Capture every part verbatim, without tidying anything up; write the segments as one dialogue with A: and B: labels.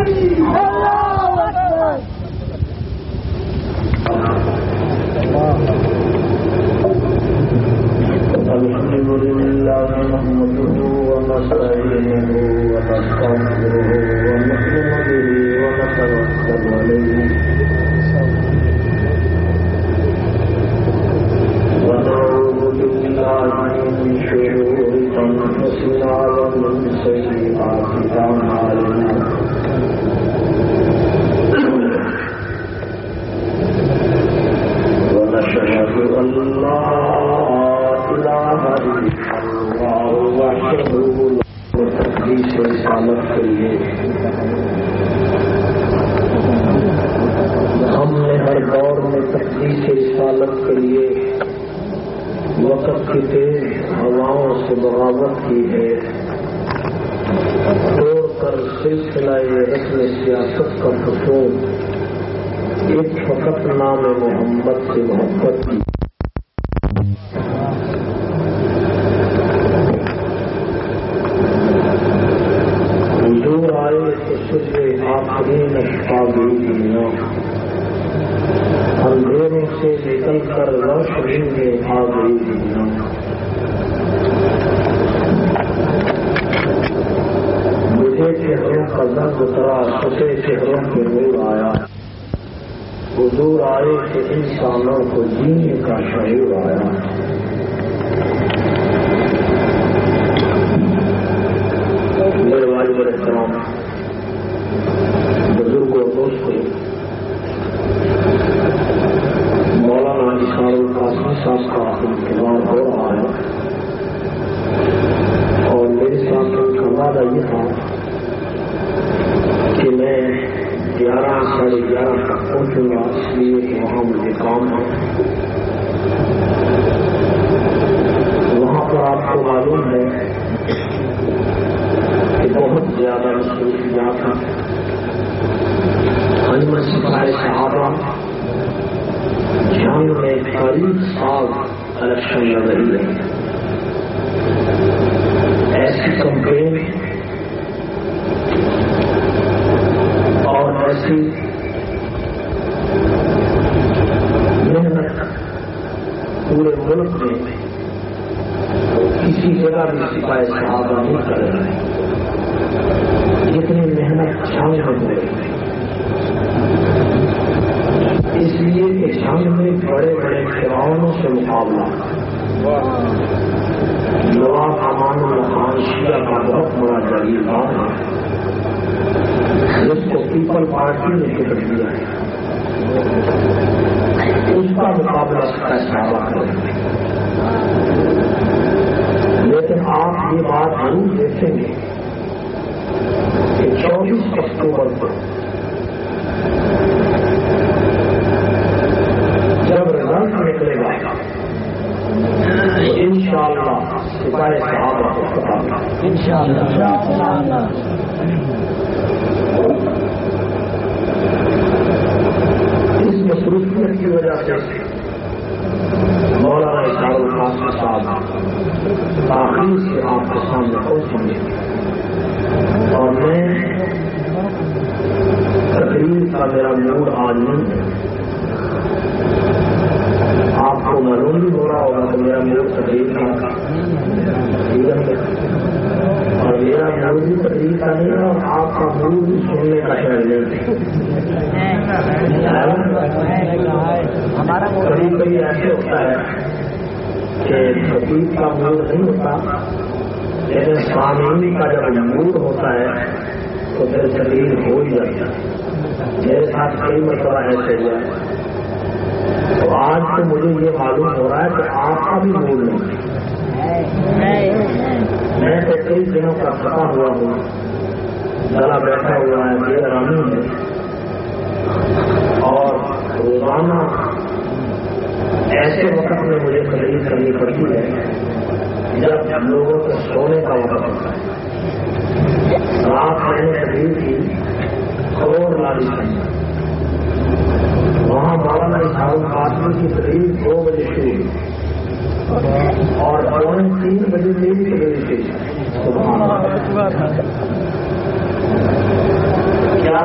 A: کیا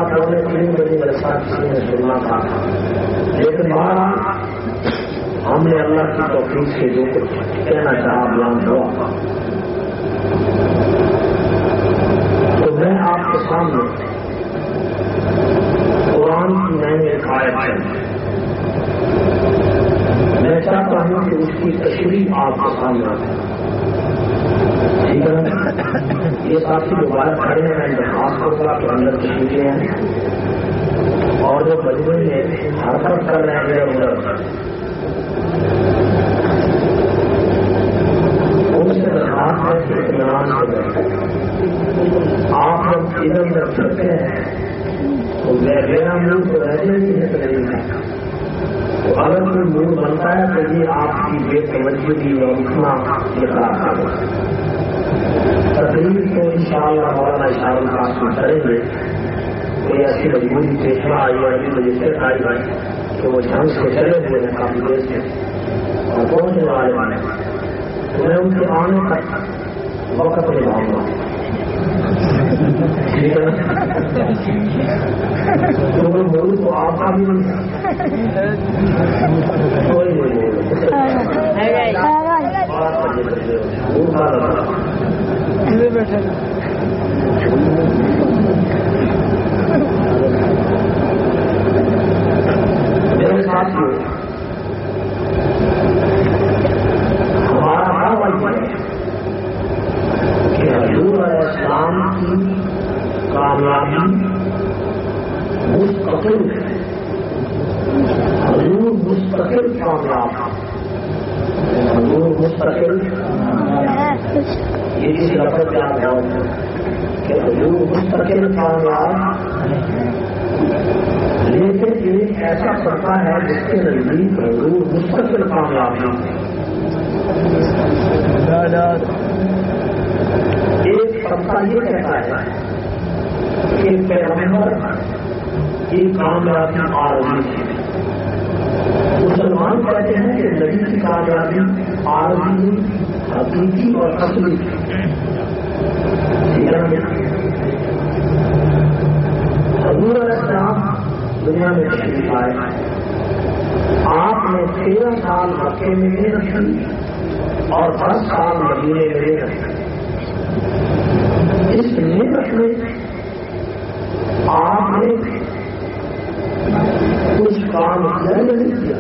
A: تھا کسی نے سننا تھا، لیکن بہرحال ہم نے اللہ کی توفیق سے جو کچھ کہنا چاہا بیان ہوا، تو میں آپ کے سامنے قرآن کی نئی ایک آیت ہے، میں چاہتا ہوں کہ اس کی تشریح آپ کے سامنے آئے. ٹھیک ہے، یہ ساتھی دوبارہ کھڑے ہیں، میں درخواست کروں گا کہ اندر تشریفیں ہیں، اور جو مجموعے میں حرکت کر رہے ہیں ادھر ان سے درخواست ہے کہ اطمینان سے بیٹھے. آپ جب ادھر ادھر چلتے ہیں تو میرا منہ تو رہنے نہیں ہے تقریر کا، تو اگر کوئی منہ بنتا ہے تو یہ آپ کی بے توجہی اور اٹھنا یہ خراب کر ہے. تقریر کو ان شاء اللہ مولانا اشار الخاص میں کریں گے. کوئی ایسی مجبوری پیش نہ آئی اور ابھی مجھے سے آئی بھائی کہ وہ جھنگ سے چلے ہوئے ہیں کافی دیر سے اور پہنچنے والے والے تو میں ان کے آنے تک وقت نبھاؤں گا. ٹھیک ہے نا؟ تو وہ بولوں تو آپ کا بھی نہیں کوئی نہیں بولو میرے ساتھیوں، ہمارا حال ہے کہ حضور علیہ السلام کی کامیابی مستقل ہے. حضور مستقل کامیاب، حضور مستقل یہ کسی لفظ کا نام ہے کہ حضور مستقل کامیاب، لیکن ایک ایسا فرقہ ہے جس کے نزدیک حضور مستقل کامیاب ہے. ایک فرقہ یہ کہتا ہے کہ پیغمبر کی کامیابی عارضی ہے. مسلمان کہتے ہیں کہ نبی کی کامیابی عارضی، حقیقی اور اصلی. حضور علیہ السلام دنیا میں تشریف آئے، آپ نے تیرہ سال مکے میں محنت کی اور دس سال مدینے میں محنت کی. اس محنت میں آپ نے کچھ کام کیا نہیں کیا؟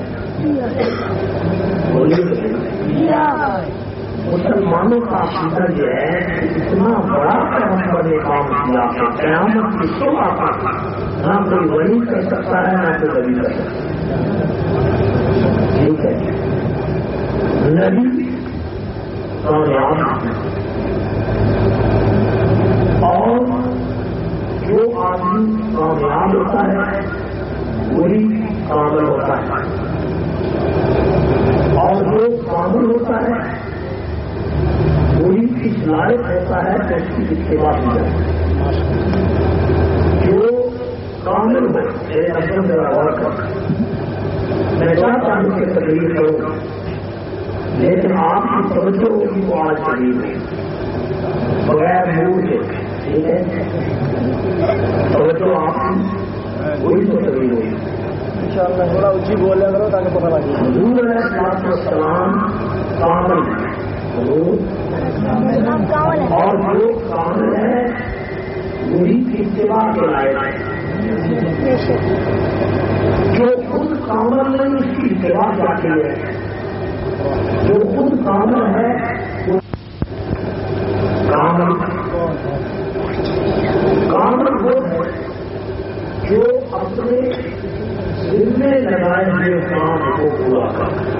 A: مسلمانوں کا عقیدہ یہ ہے کہ اتنا بڑا پیغمبر نے کام کیا کہ قیامت کی صبح تک نہ کوئی ولی کر سکتا ہے نہ کوئی ولی کر سکتا ہے. ٹھیک ہے، نبی کامیاب اور جو آدمی کامیاب ہوتا ہے وہی کامل ہوتا ہے، اور جو کامل ہوتا ہے وہی اس لائق ہوتا ہے کہ اس کی اتباع کی جائے. جو کامل ہو میرے اصل میں غور کر میں چاہتا ہوں کہ تقریر کروں، لیکن آپ کی توجہ ہوگی وہ آج قریب ہے بغیر موڈ کے. ٹھیک ہے، توجہ آپ کی وہی تو تقریر ہوگی ان شاء اللہ. تھوڑا اچھی بولے کرو تاکہ پتہ لگے. حضور علیہ السلام کامل اور جو کامل ہے وہی اتباع کے لائق ہے. جو خود کامل نہیں اس کی اتباع جاتی ہے. جو خود کامل ہے وہ کامل کامل وہ ہے جو اپنے ذمے لگائے ہوئے کام کو پورا کرتا ہے.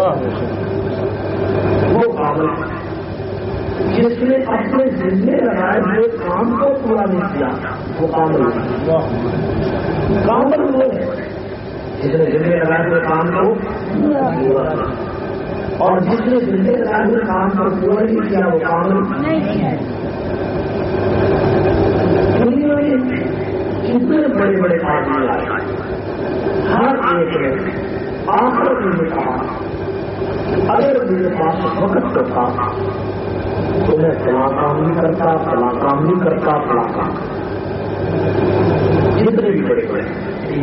A: وہ کامل جس نے اپنے ذمے لگائے ہوئے کام کو پورا نہیں کیا وہ کامل ہے. کامل وہ ہے جس نے ذمے لگائے ہوئے کام کو پورا کیا، اور جس نے ذمے لگائے ہوئے کام کو پورا نہیں کیا وہ کامل نہیں ہے. دنیا میں جتنے بڑے بڑے آدمی آئے ہر ایک نے آخر میں کہا اگر میرے پاس وقت تو تھا تو میں فلاں کام نہیں کرتا، فلاں کام نہیں کرتا، فلاں کام. جتنے بھی بڑے بڑے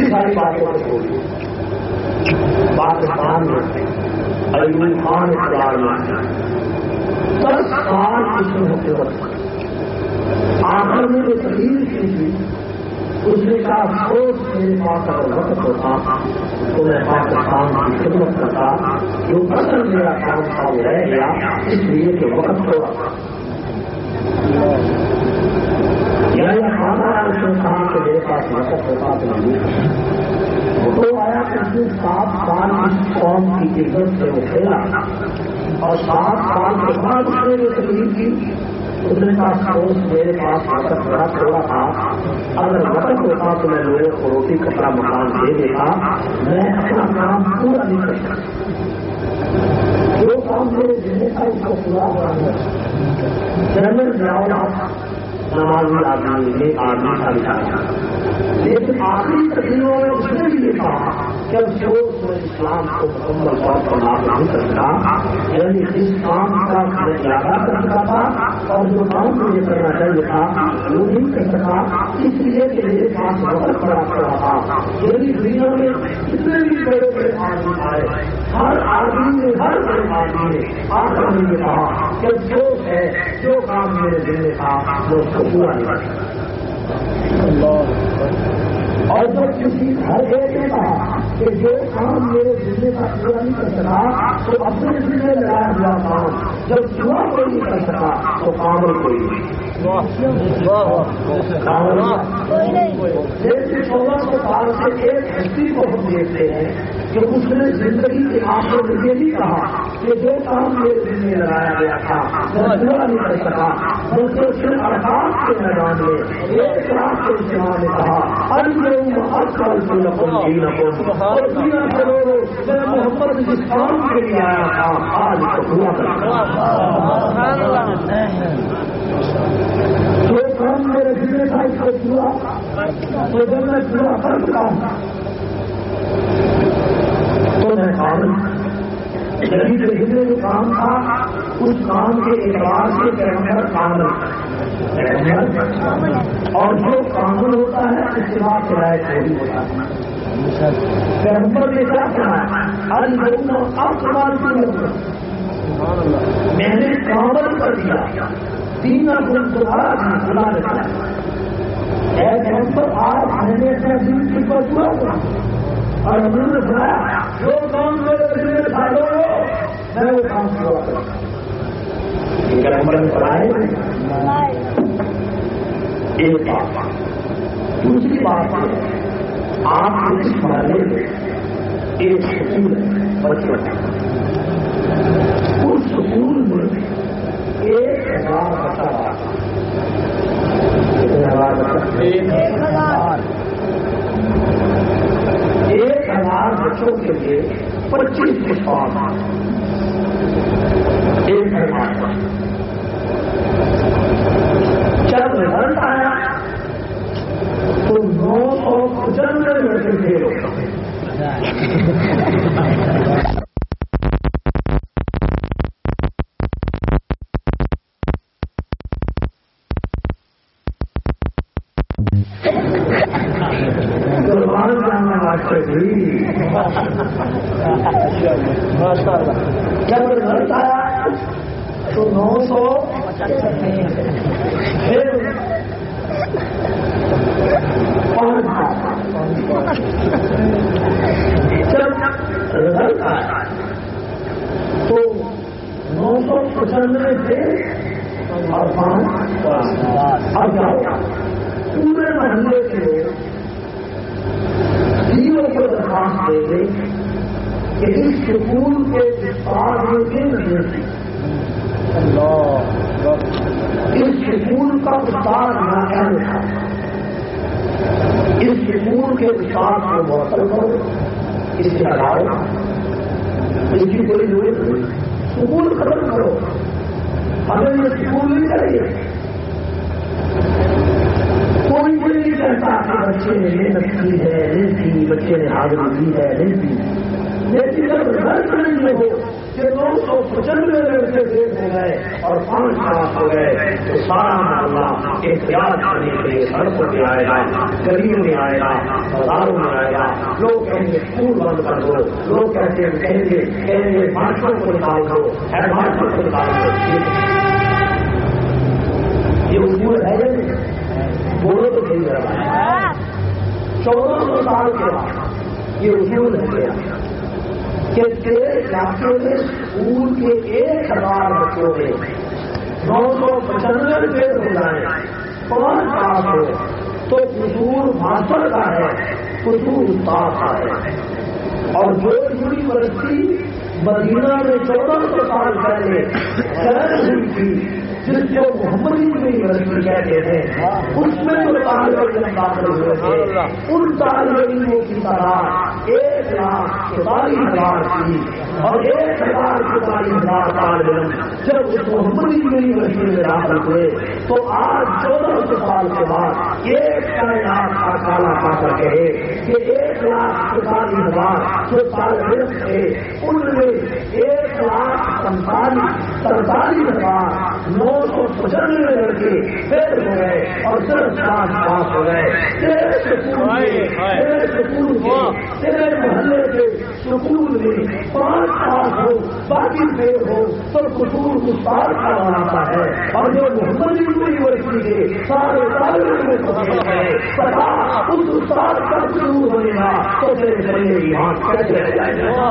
A: ساری باتوں کو چھوڑی پاکستان میں ایوب خان اقتدار میں دس سال اس میں ہوتے وقت آخر میں جو تقریر کی تھی اس نے کہا افسوس میرے پاس اگر وقت ہوتا تو میں پاکستان کی خدمت کرتا، جو اصل میرا کام تھا وہ رہ گیا اس لیے کہ وقت تھوڑا تھا۔ یعنی کھانا اس نے کہا کہ میرے پاس وقت ہوتا تو نہیں، وہ آیا کہ اس نے سات سال اس قوم کی عزت سے وہ کھیلا اور سات سال کے بعد اس نے جو تقریر کی اس نے کہا افسوس میرے پاس وقت بڑا تھوڑا تھا، اگر وقت ہوتا تو میں لوگوں کو روٹی کپڑا مکان دے دیتا، میں اپنا کام پورا نہیں کر سکتا، جو کام میرے ذمہ تھا اس کو پورا ہوا ہے۔ جنرل ضیاء نمازی آدمی ایک آدمی کا بچارا، لیکن آخری تقریروں میں اس نے بھی یہ کہا کہ افسوس میں اسلام کو مکمل طور پر لاگو نہیں کر سکا، یعنی اس کام کا میں ارادہ کر سکا تھا اور جو کام مجھے کرنا چاہیے تھا وہ نہیں کر سکا، اس لیے کہ میرے پاس وقت بڑا پڑا تھا۔ یعنی دنیا میں جتنے بھی بڑے بڑے آدمی آئے ہر آدمی نے ہر بڑے آدمی نے آخر میں یہ کہا کہ افسوس ہے جو کام میرے دل میں تھا وہ اس کو پورا نہیں کر سکا۔ اور جب کسی ہر ایک نے کہا کہ جو کام میرے ذمہ کا پورا نہیں کر سکا تو اپنے ذمہ لگایا ہوا کام جب پورا کوئی نہیں کر سکا تو کامل کوئی نہیں۔ جیسے چودہ سو سال سے ایک ہستی کو ہم دیکھتے ہیں کہ اس نے زندگی کے آخر میں یہ نہیں کہا کہ جو کام میرے ذمہ لگایا گیا تھا وہ پورا نہیں کر سکا، بلکہ اس نے ارکان کے میدان میں ایک لاکھ کے اجتماع میں کہا اور دنیا کے لوگوں میں محمد جس کام کے لیے آیا تھا آج کو پورا کر جو کام میرے ذمہ تھا اس کو پورا تو جب میں پورا کر سکا تو میں کام جبھی جو ذمہ جو کام تھا اس کام کے اعتبار سے پیغمبر کامل اور جو کامل ہوتا ہے اس کے بعد کرایہ چوری ہوتا ہے۔ پیغمبر نے کیا کہا آپ سوال کیوں ہوگا، میں نے کامل کر دیا تین گن دوبارہ بلا دیتا ہے۔ پیغمبر آج میں نے اپنا دین کی پر پورا کیا اور ہم نے بنایا جو کام میرے ذمہ تھا میں وہ کام پورا کروں۔ پیغمبر نے بنائے ایک بات، دوسری بات آپ اس مرحلے میں ایک سکول بچے اس سکول میں ایک ہزار بچہ ایک ہزار بچوں کے لیے پچیس اسپاٹ ایک ہزار جب رزلٹ آیا تو نو سو پچانوے لڑکے فیل ہو گئے۔ قربان جانا ماسٹر جی، جب رزلٹ آیا تو نو سو جب رزلٹ آیا تو نو سو پچانوے تھے اور پانچ اب جاؤ پورے محلے کے جیو کو درخواست دے گے کہ اس سکول کے استاد میں کن نہیں، اس سکول کا استاد نہ کہنے تھا، اس سکول کے استاد کو معطل کرو، اس سے ہٹاؤ، اس کی کوئی ضرورت نہیں، سکول ختم کرو، اگر یہ سکول نہیں کرے گی کوئی بھی نہیں کہتا کہ بچے نے محنت کی ہے نہیں کی، بچے نے حاضری دی ہے نہیں کی، لیکن جب رزلٹ نہیں ہو کہ دو سو پچانوے لڑکے دیکھ ہو گئے اور پانچ پاس ہو گئے تو سارا محلہ احتیاط کرنے کے لیے سڑکوں پہ آئے گا، گلیوں میں آئے گا، بازاروں میں آئے گا. لوگ کہیں گے اسکول بند کر دو، لوگ کہتے ہیں کہیں گے کہیں گے ماسٹروں کو نکال دو، ہیڈ ماسٹر کو نکال دو. یہ اصول ہے بولو تو صحیح رہا ہے. چودہ سو سال کے بعد یہ اصول ہے گیا کہ تیرے علاقے میں اسکول کے ایک ہزار بچوں میں نو سو پچانوے پیڑ ہو جائیں، پانچ پاس ہو تو قصور ماسٹر کا ہے، قصور استاد کا ہے. اور جو یونیورسٹی مدینہ میں چودہ سو سال پہلے قائم ہوئی تھی جس کو محمدی یونیورسٹی کہتے ہیں، اس میں جو طالب علم داخل ہوئے تھے ان طالب علموں کی تعداد ایک لاکھ چوتالیس ہزار تھی. اور ایک ہزار چوتالیس ہزار طالب علم جب اس محمدی یونیورسٹی میں داخل ہوئے تو آج چودہ سو سال کے بعد ایک کائنات کا کالا کر کہے کہ ایک لاکھ چوتالیس ہزار جو طالب علم تھے ان میں ایک لاکھ سینتالیس سینتالیس ہزار نو سو پچانوے لڑکے فیل ہو گئے اور صرف پانچ پاس ہو گئے. تیرے سکول تیرے سکول تیرے محلے کے سکول میں پانچ پاس ہو باقی فیل ہو تو قصور استاد کا بناتا ہے. اور جو محمدی یونیورسٹی کے سارے طالب علم کو گئے پتا اس استاد کا قصور ہونے گا تو تیرے ذریعے یہاں کیسے رہ جائے گا.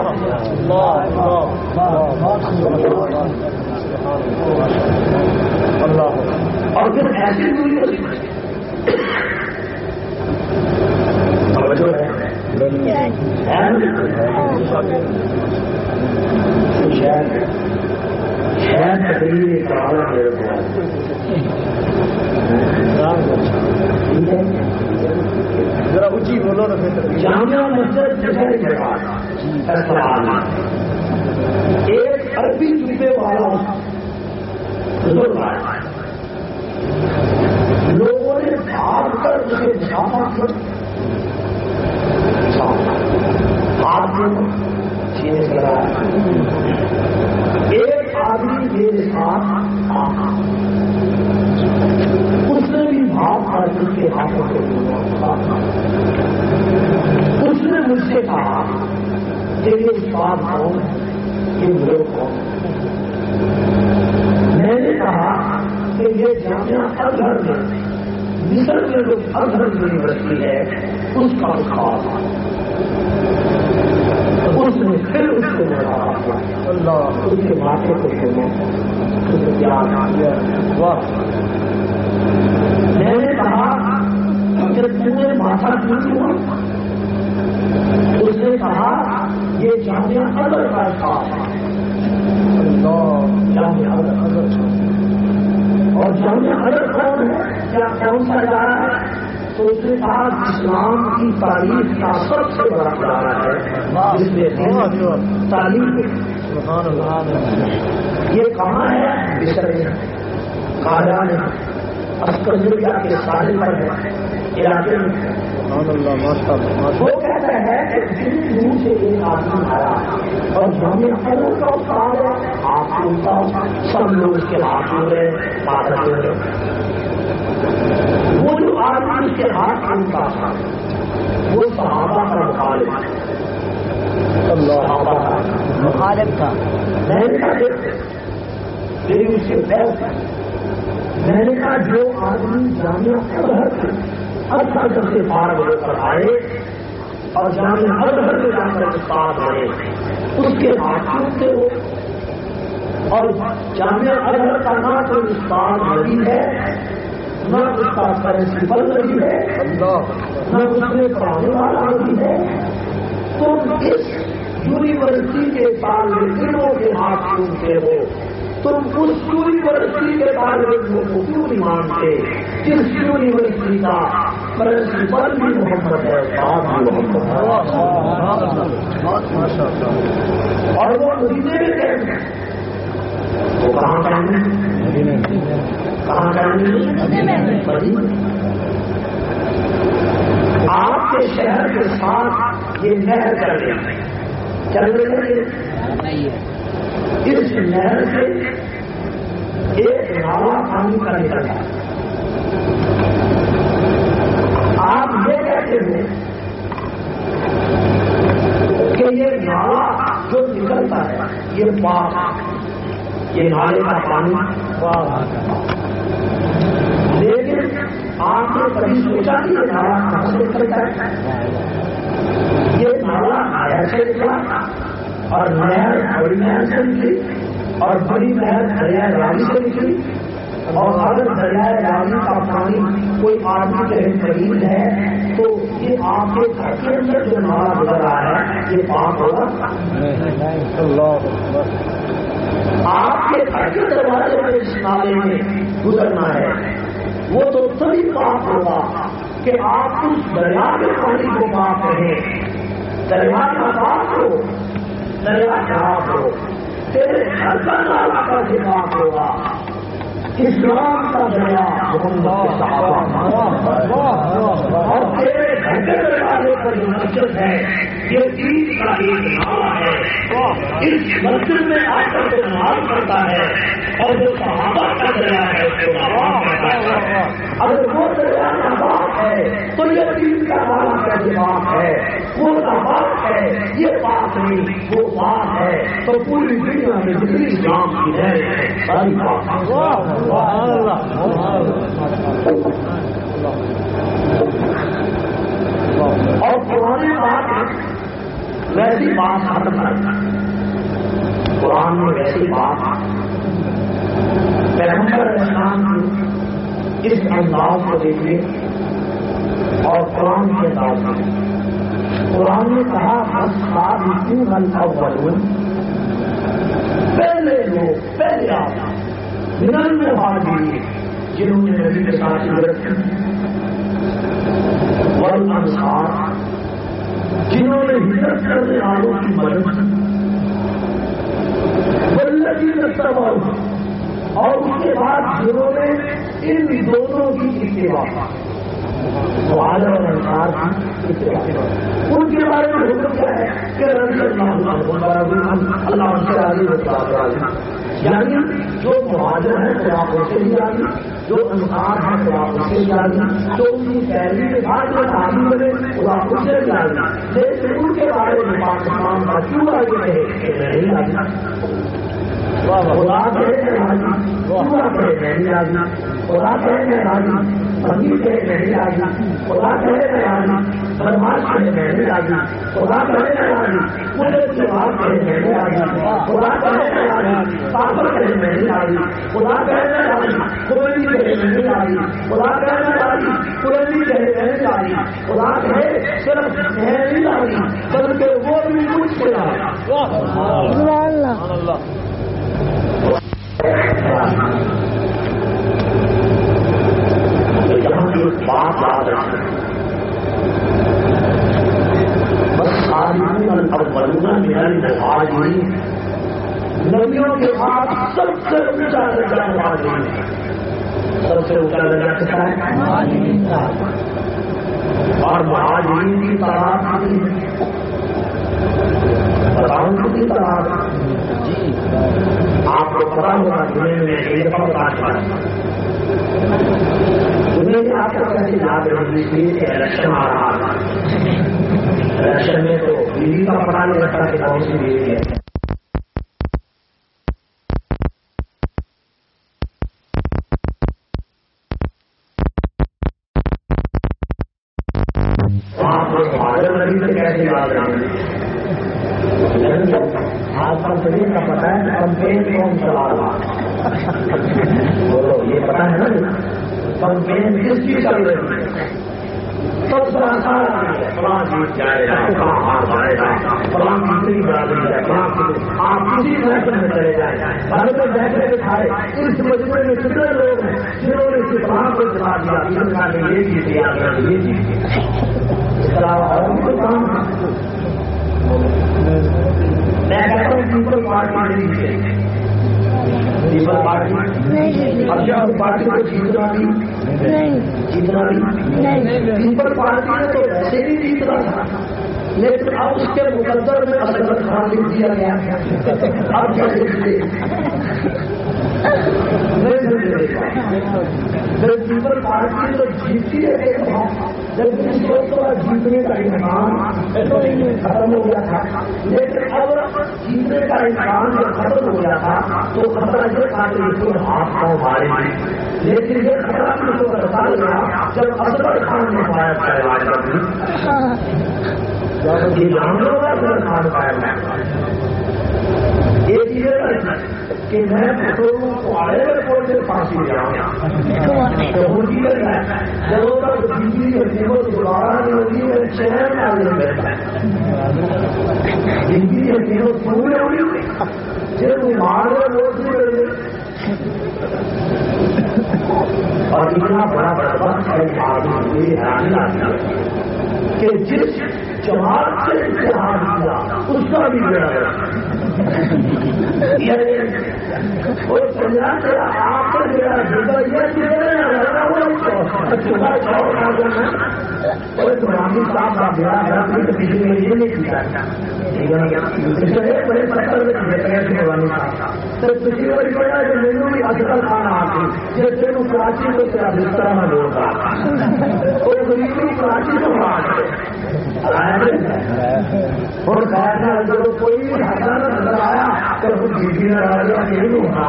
A: اور پھر ایسی یونیورسٹی شاید تقریر کرانا میرے کو ذرا اونچی بولو نا. جامعہ مسجد شہر کے بعد ایک عربی جوتے والا لوگوں نے بھاگ کر اسے چھاپا کر ہاتھ میں سینے سے لگایا. ایک آدمی میرے ساتھ آیا، اس نے بھی بھاگ کر اس کے ہاتھوں کو لیا. اس نے مجھ سے کہا کہ یہ استاد کون یہ لوگ کون. میں نے کہا کہ یہ جامعہ ازہر میں مصر میں جو ازہر یونیورسٹی ہے اس کا استاد. اس نے پھر اس کو لگا اللہ اس کے ماتھے کو سنو اسے پیار کیا. میں نے کہا کہ تمہیں ماتھا کیوں ہوا. اس نے کہا یہ جامعہ ازہر کا استاد ہے. جامعہ ازہر اور جامعہ ازہر کون ہے کیا کون سا ادارہ ہے. تو اس نے کہا اسلام کی تاریخ کا سب سے بڑا ادارہ ہے جس میں تعلیم. یہ کہاں ہے مصر میں قاہرہ میں اسکندریہ کے ساحل پر ہے علاقے میں. وہ کہتا ہے کہ جن دور سے ایک آدمی آیا اور جامعہ ازہر کا استاد ہے آپ سنتا سب لوگ اس کے ہاتھ میں رہے بات رہے. وہ جو آدمی اس کے ہاتھ کھولتا تھا وہ صحابہ کا مخالف صحابہ کا مخالف تھا. میں نے کہا میری اس سے بحث میں نے کہا جو آدمی جامعہ ازہر سے ازہر سے پار ہو کر آئے اور جامعہ ازہر سے جا کر استاد بنے اس کے ہاتھ کھولتے ہو. اور جامعہ ازہر کا نہ تو استاد نبی ہے نہ اس کا پرنسپل نہیں ہے نہ اس میں پڑھانے والا نہیں ہے. تو اس یونیورسٹی کے طالب علموں کے ہاتھ چومتے ہو. تم اس یونیورسٹی کے طالب علموں کو کیوں نہیں مانتے جس یونیورسٹی کا پرنسپل بھی محمد ہے استاد بھی محمد ہے. اور وہ مدینے میں کہتے ہیں وہ کہاں کریں کہاں کریں آپ کے شہر کے ساتھ یہ نہر چل رہی چل رہی ہے اس نہر سے ایک نالا پانی کا نکلتا ہے. آپ یہ کہتے ہیں کہ یہ نالا جو نکلتا ہے یہ پاک، یہ نالے کا پانی پاک. لیکن آپ نے کبھی سوچا کہ یہ نالا کہاں سے نکلتا ہے؟ یہ نالا نہر سے نکلا اور نہر بڑی نہر سے نکلی اور بڑی نہر دریائے راوی سے نکلی. اور اگر دریائے راوی کا پانی کوئی آدمی کے قریب ہے تو یہ آپ کے گھر کے اندر جو نالا گزر رہا ہے یہ پاک ہوگا. آپ کے گھر کے دروازے میں اس نالے میں گزرنا ہے وہ تو تبھی پاک ہوگا کہ آپ اس دریا کے پانی کو پاک رہیں. دریا کا پاک ہو، دریا خراب ہو، تیرے گھر کا نالا کا سے پاک ہوگا. اسلام کا دریا محمد اور تیرے گھر کے دروازے پر جو مسجد ہے یہ دین کا ایک نالا ہے. اس مسجد میں آ کر جو نماز پڑھتا ہے اور جو صحابہ کا دریا ہے اس کو نماز پڑھتا ہے. اگر وہ دریا ناپاک ہے تو یہ دین کا نالا کیسے پاک ہے؟ وہ ناپاک ہے، یہ پاک نہیں، وہ پاک ہے. تو پوری دنیا میں جتنی اسلام کی ہے ساری پاک. اور پرانے بات ویسی بات ختم کرنا، قرآن میں ویسی بات پیغمبر اسلام کی اس انداز کو دیکھیے اور قرآن کے انداز میں. قرآن نے کہا السابقون الاولون، پہلے لوگ، پہلے آپ من المہاجرین جنہوں نے نبی کے ساتھ ہجرت کی، والانصار جنہوں نے ہجرت کرنے والوں کی مدد کی، والذین اتبعوا اور اس کے بعد جنہوں نے ان دونوں کی اتباع، مہاجر اور انصار کی اتباع. ان کے بارے میں حکم کیا ہے کہ رضی اللہ عنہ اللہ ان سے راضی ہوتا ہے. یعنی جو مہاجر ہیں تو آپ ان سے بھی راضی، جو انصار ہیں تو آپ ان سے بھی راضی، جو ان کی پیروی کے بعد جو تعلیم ملے تو آپ ان سے بھی راضی. لیکن ان کے بارے میں پاکستان کا کیوں راضی رہے کہ میں نہیں راضی؟ خدا کہے میں راضی، خدا کہے میں نہیں راضی، خدا کہے میں راضی، بندی کہے میں نہیں راضی، خدا کہے میں راضی، بدماش کہے میں نہیں راضی، خدا کہے میں راضی، مجھے جواب کہے میں نہیں راضی، خدا کہے میں راضی، پاپر کہے میں نہیں راضی، خدا کہے میں راضی، کوئی کہے میں نہیں راضی، خدا کہے میں راضی، کوئی کہے میں نہیں راضی. خدا کہے صرف میں نہیں راضی بلکہ وہ بھی مجھ سے راضی. یہاں کی بات یاد رکھیں، بس سابقون الاولون من المہاجرین، نبیوں کے بعد سب سے اونچا درجہ مہاجرین ہے. سب سے اونچا درجہ کس ہے؟ اور مہاجرین کی تعداد کتنی ہے؟ بتاؤں کتنی تعداد؟ جی آپ کو پتا ہوگا دنیا میں ایک دفعہ بات کرنا دنیا میں آپ کو کیسے یاد رہی اس لیے کہ الیکشن آ رہا تھا. الیکشن میں تو بیوی کا پتا نہیں لگتا کہ کون سی بیوی ہے. آپ کو مہاجر نبی سے کیسے یاد رہے؟ آپ کا شریر کا پتا ہے کمپین کون چلا رہا بولو یہ پتا ہے نا کمپین کس کی چل رہی ہے. سب سے آسان ہے فلاں جیت جائے گا، فلاں ہار جائے گا، فلاں کتنی برادری ہے، فلاں آپ کسی فیشن میں چلے جائیں. گھر میں بیٹھے بٹھائے اس مجموعے میں کتنے لوگ ہیں جنہوں نے اس فلاں کو چلا دیا، سرکار نے یہ جیت دیا، یہ جیت. اس کے علاوہ اور بھی کوئی کام میں کہتا ہوں پیپل پارٹی نہیں ہے. پیپل پارٹی اچھا پارٹی کو جیتنا بھی جیتنا بھی پیپل پارٹی نے تو ویسے بھی جیتنا تھا، لیکن اب اس کے مقدر میں اصغر خان لکھ دیا گیا، اب کیسے جیتے؟ پیپل پارٹی تو جیتی ہے لیکن اس وقت جیتنے کا امکان ختم ہو گیا تھا، لیکن اب جیتنے کا امکان جب ختم ہو گیا تھا تو خطرہ یہ تھا کہ اس کو ہاتھ پاؤں مارے، لیکن یہ خطرہ بھی اس کو بتا گیا جب اصغر خان نے پایا یہ جانوروں کا اصغر خان پایا ایک یہ کہ میں پٹرولوں کو آڑے میں کوئی سے پھانسی جاؤں تو ہوتی ہے جب وہ تک بجلی کے سیموں دوبارہ نہیں ہوگی میں شہر میں آگے بیٹھا بجلی کے سیموں پورے ہوئی جب وہ مارے ووٹ نہیں کرے اور اتنا بڑا بڑا ہے آدمی حیرانی آتی ہے کہ جس جماعت سے اتحاد کیا اس کا بھی بیڑا ہے وہ پنجاب سے آپ کا بیڑا اور غلامی صاحب کا بیڑا ہے کسی نے یہ نہیں کیا بڑے پتھر میں غلامی صاحب تو کسی کو پڑا کہ مینو بھی اصغر خان آتی جب تینوں کراچی کو تیرا بستر میں لوٹا اور غریب کراچی کو مار اور کہنا جب کوئی ہاتھا نہ نظر آیا تو وہ بیٹی نہ رہ گیا نہیں ہونا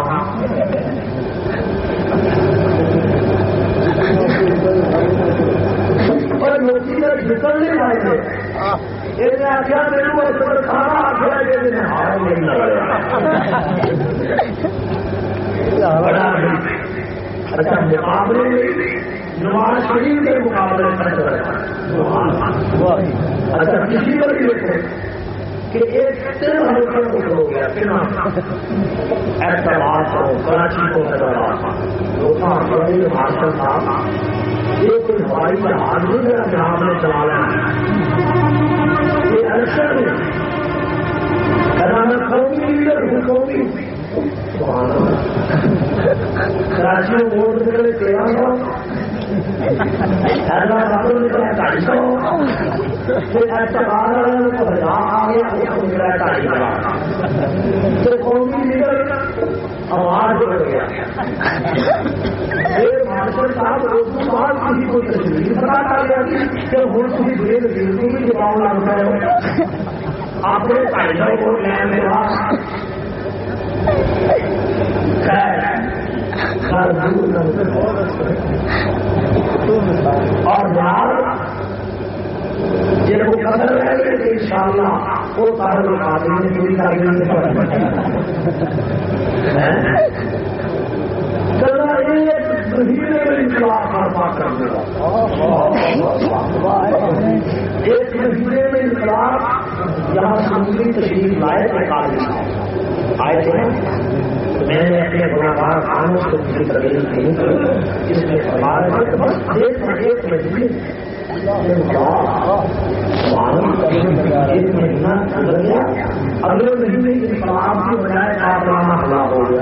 A: اور موتی نے نکل نہیں پائے تھے ایک نے آخیا میرے کو اصغر کھانا آخیا دے دینا بڑا اچھا مقابلے نواز شریف کے مقابلے اچھا کسی پر بھی دیکھو کہ ایک تین ہلکا ہو گیا احتجاج ہو کراچی کو مارشل صاحب یہ کوئی ہوائی جہاز نہیں میرا جہاں میں چلا لینا یہ الیکشن میں کہنا میں قومی لیڈر ہوں قومی کراچی میں ووٹ نکلے تیرہ سو حیدرآباد نکلا ڈھائی سو پھر احتجاج والوں کو ہزار آ گیا نکلا ڈھائی ہزار تو قومی لیڈر آواز ہو گیا مارشل صاحب اس بعد کسی کو تصویر بتا کر گیا کہ ہوں تھی بریل بالکل بھی جواب لگتا ہے آپ نے ڈھائی سو ووٹ لینے کے بعد اور یار جب وہ قدر رہ گئے کہ ان شاء اللہ وہ سارے لوگ آدمی نے پوری تعلیم سے مہینے میں انقلاب برپا کر دے گا ایک مہینے میں انقلاب یہاں سمندری تشریف لائے تھے قابل آئے تھے میں نے اپنے گناہگار خانوں کو کسی تبدیل نہیں کی اس میں فرمایا ہے کہ بس ایک ایک مہینے ایک مہینہ گزر گیا اگلے مہینے انقلاب کی بجائے کارنامہ حملہ ہو گیا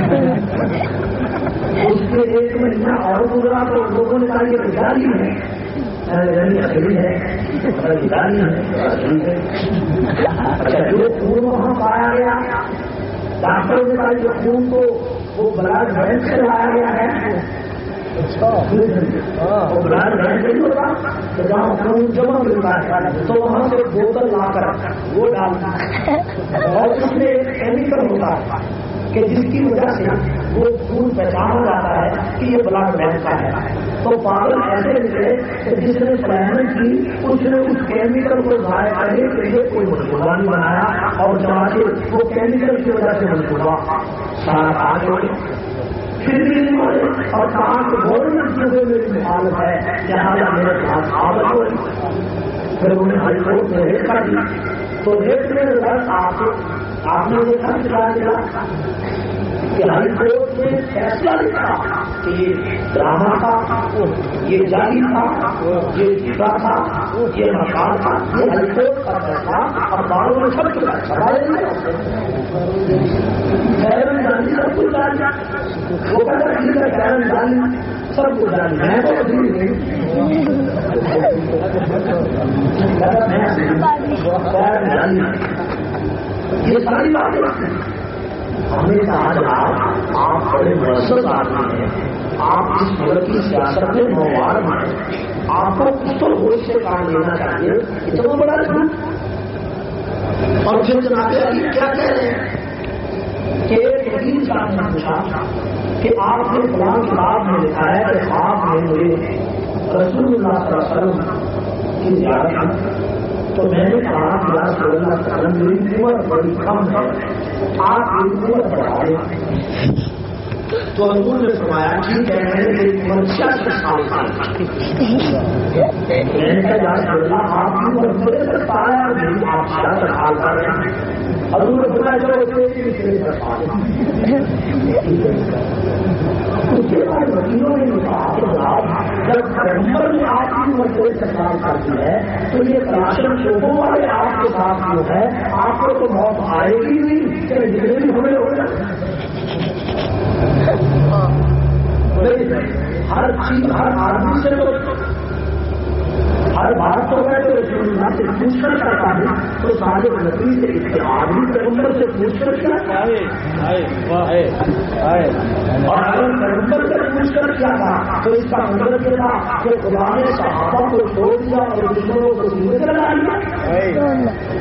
A: اس کے ایک مہینہ اور گزرا تو لوگوں نے کہا یہ گزاری ہے اصلی ہے گزاری ہے اچھا جو خون وہاں پایا گیا ڈاکٹروں نے کہا جو خون کو وہ بلڈ بینک سے لایا گیا ہے وہ بلڈ بینک نہیں ہوتا تو جہاں خون جمع ملتا ہے تو وہاں سے بوتل لا کر وہ ڈالتا ہے اور اس میں ایک کیمیکل ہوتا ہے کہ جس کی وجہ سے وہ خون پہچانا جاتا ہے کہ یہ بلڈ بینک کا ہے تو پاگل ایسے نکلے کہ جس نے پلاننگ کی اس نے اس کیمیکل کو ضائع کرنے کے لیے کوئی منصوبہ نہیں بنایا اور چنانچہ وہ کیمیکل کی وجہ سے منصوبہ سارا آج ہو گیا پھر بھی نہیں مانے اور کہا کہ گورنمنٹ جو میری مخالف ہے لہٰذا میرے ساتھ عادت ہو رہی پھر انہیں ہائی کورٹ میں ریٹ کر دی تو ریٹ میں آپ آپ نے دیکھا چلا دیا کہ ہائی کورٹ نے فیصلہ لکھا کہ یہ ڈرامہ تھا، یہ جعلی تھا، یہ جھوٹا تھا، یہ مکان تھا، یہ ہائی کورٹ کا فیصلہ اخباروں میں سب چکا چھپائے گیرن جانی سب کچھ جانی وہ کہتا ٹھیک ہے گیرن جانی سب کچھ جانی میں تو ابھی نہیں یہ ساری باتیں ہمیں کہا آپ بڑے مرسد آدمی ہیں، آپ اس ملک کی سیاست میں موار ہیں، آپ کو کچھ تو ہوش سے کام لینا چاہیے، اتنا بڑا جھوٹ۔ اور پھر جناب علی کیا کہہ رہے ہیں کہ ایک وکیل صاحب نے پوچھا کہ آپ نے فلاں کتاب میں لکھا ہے کہ آپ نے مجھے رسول اللہ صلی اللہ علیہ وسلم کی زیارت، تو میں نے کہا کہ یا رسول اللہ صلی اللہ علیہ وسلم میری عمر بڑی کم ہے، آپ میری عمر بڑھا دیں۔ تو حضور نے فرمایا ٹھیک ہے میں نے میری عمر چھیاسٹھ سال کی، میں نے کہا یا رسول اللہ آپ کی عمر بڑے سکتا ہے اور میری آپ چھیاسٹھ سال کر رہے ہیں۔ حضور نے فرمایا چلو تیری بھی تیری طرف آ گئے۔ اس کے بعد وکیلوں نے کہا کہ جب پیغمبر نے آپ کی عمر کوئی سرکار کرتی ہے تو یہ راشن شعبوں والے آپ کے ساتھ جو ہے آپ کو تو موت آئے گی نہیں کہ جتنے بھی ہمیں ہوگا ہر چیز ہر آدمی سے تو ہر بات تو میں تو رسول اللہ سے پوچھ کر کرتا ہوں، تو سارے نبی سے اس کے آدمی پیغمبر سے پوچھ کر کیا اور اگر پیغمبر سے پوچھ کر کیا تھا تو اس کا مطلب یہ تھا کہ خدا نے صحابہ کو چھوڑ دیا اور دشمنوں کو سینے سے لگا دیا۔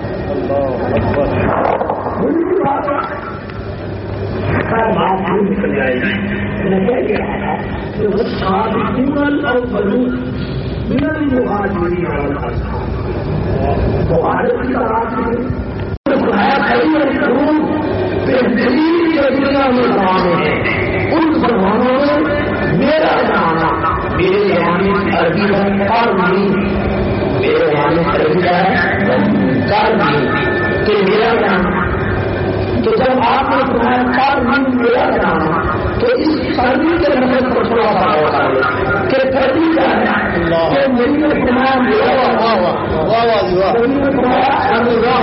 A: بات نہیں نکل جائے گی، میں نے کیا کہا تھا کہ وہ صادقون اور بلوغ من المہاجرین والانصار مہاجر کی بات ہے، خیر القرون بہترین جو دنیا میں زمانے ہیں ان زمانوں میں میرا زمانہ، میرے زمانے عربی ہے قرنی، میرے زمانے عربی ہے قرنی کہ میرا زمانہ، تو جب آپ نے فرمایا قرنی میرا زمانہ تو اس قرنی کے مطلب پر تھوڑا سا ہوتا ہے کہ قرنی کیا ہے کہ میری نے فرمایا میرا زمانہ میری نے فرمایا میرا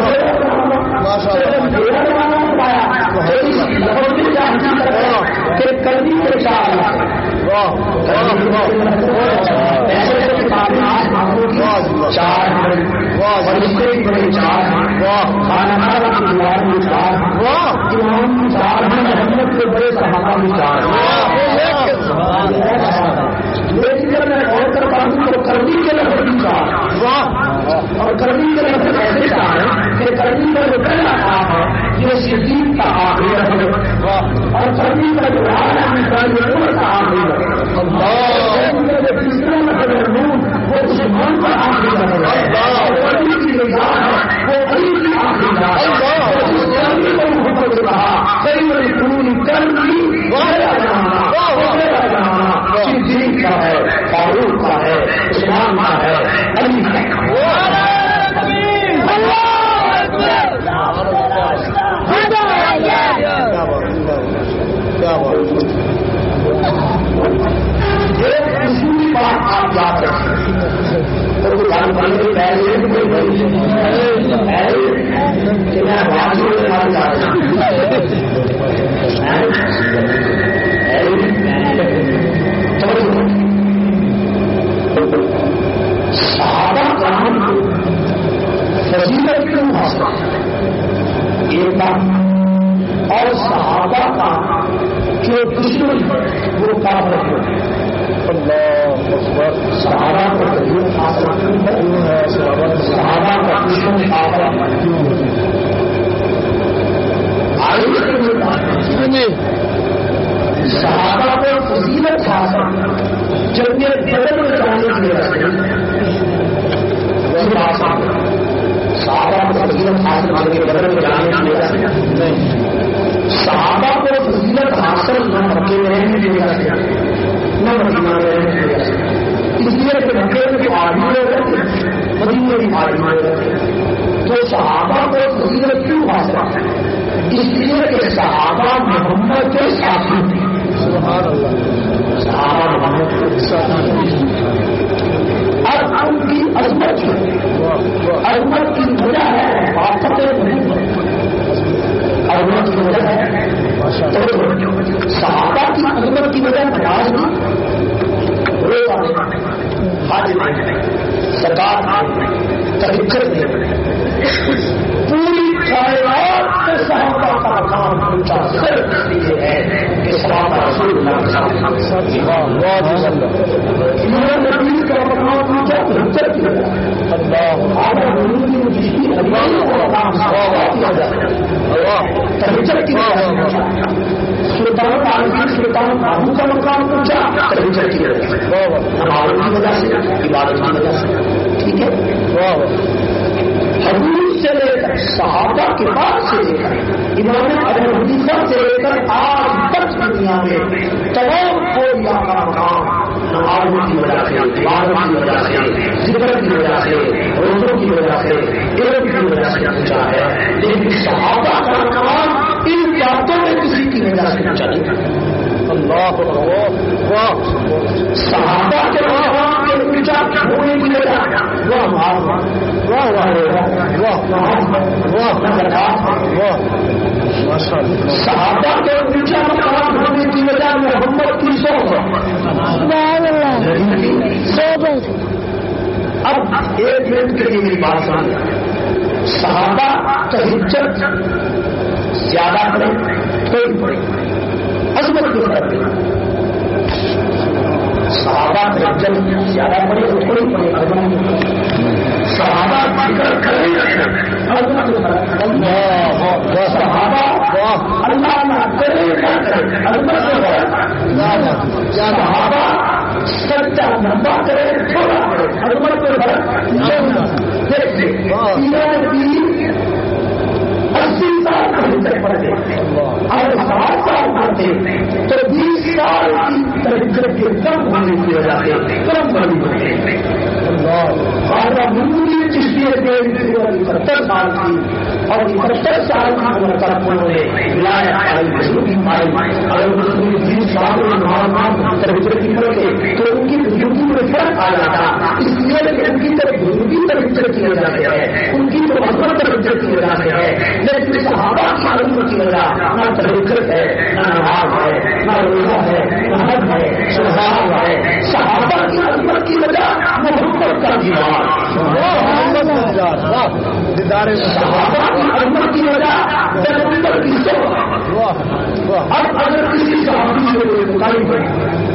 A: زمانہ پایا تو اس لفظ میں کیا حقیقت ہے کہ قرنی کے چار چار بڑے چار خانہ کی چار امام چار ہیں، محمد کے بڑے صحابہ بھی چار لیکن جب میں غور کرتا ہوں تو کرنی کے لفظ بھی چار اور کرنی کے لفظ ایسے چار ہیں کہ کرنی کا جو پہلا کام ہے یہ صدیق کا آخری ہے اور کرنی کا جو عالم کا یہ عمر کا آخری ہے، جو تیسرا لفظ ہے نون وہ عثمان کا آخری لفظ ہے اور کرنی کی جو جان ہے وہ علی کی آخری جان ہے۔ کہا خیر القرون قرنی میرا زمانہ میرا زمانہ صدیق کا ہے، فاروق کا ہے، عثمان کا ہے، علی کا ہے۔ ایک اصولی بات آپ یاد رکھیں تو قرآن پڑھنے کے پہلے کہ میں واضح کے بات جاتا ہوں صحابہ کرام کو فضیلت کیوں حاصل ایک بات، اور صحابہ کا جو دشمن وہ کافر ہے صحابہ کو فضیلت حاصل کیوں ہے، صحابہ کا دشمن کافر کیوں ہے؟ صحابہ کو فضیلت حاصل جب یہ بدل میں جانے کے لیے صحابہ کو فضیلت حاصل کر کے بدل میں جانے کے لیے نہیں، صحابہ کو فضیلت حاصل نہ مکے میں رہنے کے لیے نہ مدینہ میں رہنے کے لیے، اس لیے کہ مکے میں جو آدمی رہتے مدینے کی آدمی رہتے، تو صحابہ کو فضیلت کیوں حاصل اس لیے کہ صحابہ محمد کے ساتھی تھے. سبحان اللہ. صحابہ محمد کے ساتھی اور ان کی عظمت عظمت کی وجہ ہے آفت نہیں عظمت کی وجہ ہے. صحابہ کی عظمت کی وجہ نماز سرکار پوری کائنات کے صحابہ کا مقام پہنچا صرف یہ ہے کہ صحابہ رسول اللہ صلی اللہ علیہ وسلم نبی کا مقام پہنچا حجت کی وجہ اللہ علیہ جس کی اللہ کو مقام صحابہ کیا جائے حجت کی وجہ سلطان عالم سلطان بابو کا مقام پہنچا حجت کی وجہ عبادت کی وجہ سے عبادت کی وجہ سے. ٹھیک ہے. حضور سے لے کر صحابہ کے بعد سے لے کر امام ابو حنیفہ سے لے کر آج تک دنیا میں تمام کوئی کا مقام نمازوں کی وجہ سے عبادت کی وجہ سے ذکر کی وجہ سے روزوں کی وجہ سے علم کی وجہ سے پہنچا ہے. لیکن صحابہ کا مقام ان باتوں میں کسی کی وجہ سے پہنچا نہیں. اللہ صحابہ کے مقام کے پہنچا ہونے کی وجہ صحابہ کے اونچا مقام ہونے کی وجہ محمد کی سوچ. اب ایک منٹ کے لیے میری بات سمجھ. صحابہ کا ہجت زیادہ پڑے کوئی پڑے عظمت کی فرق نہیں. صحابہ کا ہجت زیادہ پڑے تو کوئی پڑے عظمت. صحابہ ذکر کریں عظمت کی فرق. صحابہ اللہ نہ کرے نہ کرے عظمت کی فرق. صحابہ سچا لمبا کرے تھوڑا کرے عظمت کی فرق. دیکھیے اسی سال کا ہجت پڑ گئے اور سات سال پڑھتے تو بیس سال کی ترقی کے کم ہونے کی وجہ سے کم بڑی ہوتے اور ممکن چشتی ستر سال کی اور اکہتر سال کی عمر تک انہوں نے اگر بیس سال میں ترقی کی کرتے تو ان کی بزرگی میں فرق آ جاتا. اس لیے کہ ان کی طرف بزرگی پر ہجرت کی وجہ سے ہے ان کی تو عظمت پر ہجرت کی وجہ سے ہے. لیکن صحابہ کی عظمت کی وجہ نہ ترقی ہے نہ نماز ہے نہ روزہ ہے نہ حج ہے سبحان ہے. صحابہ کی عظمت کی وجہ محبت کا دیوار. صحابہ کی عظمت کی وجہ پیغمبر کی صحبت. اب اگر کسی صحابی سے کوئی مطالب ہے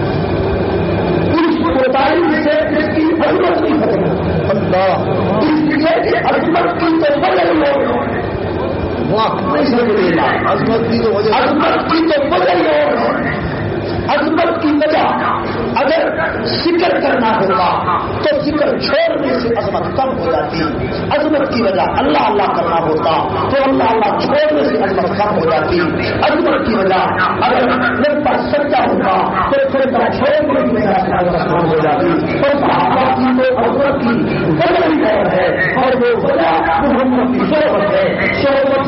A: اس مطالب سے اس کی عظمت نہیں ختم اللہ. اس لیے کہ عظمت کی تو وجہ لوگ عظمت کی تو وجہ عظمت کی تو وجہ لوگ عظمت کی وجہ اگر ذکر کرنا ہوگا تو ذکر چھوڑنے سے عظمت کم ہو جاتی. عظمت کی وجہ اللہ اللہ کرنا ہوتا تو اللہ اللہ چھوڑنے سے عظمت کم ہو جاتی. عظمت کی وجہ اگر لمبا سچا ہوگا تو سچا چھوڑنے کی وجہ سے عظمت کم ہو جاتی. تو صحابہ کی تو عظمت کی وجہ بھی اور ہے اور وہ وجہ محمد کی صحبت ہے. صحبت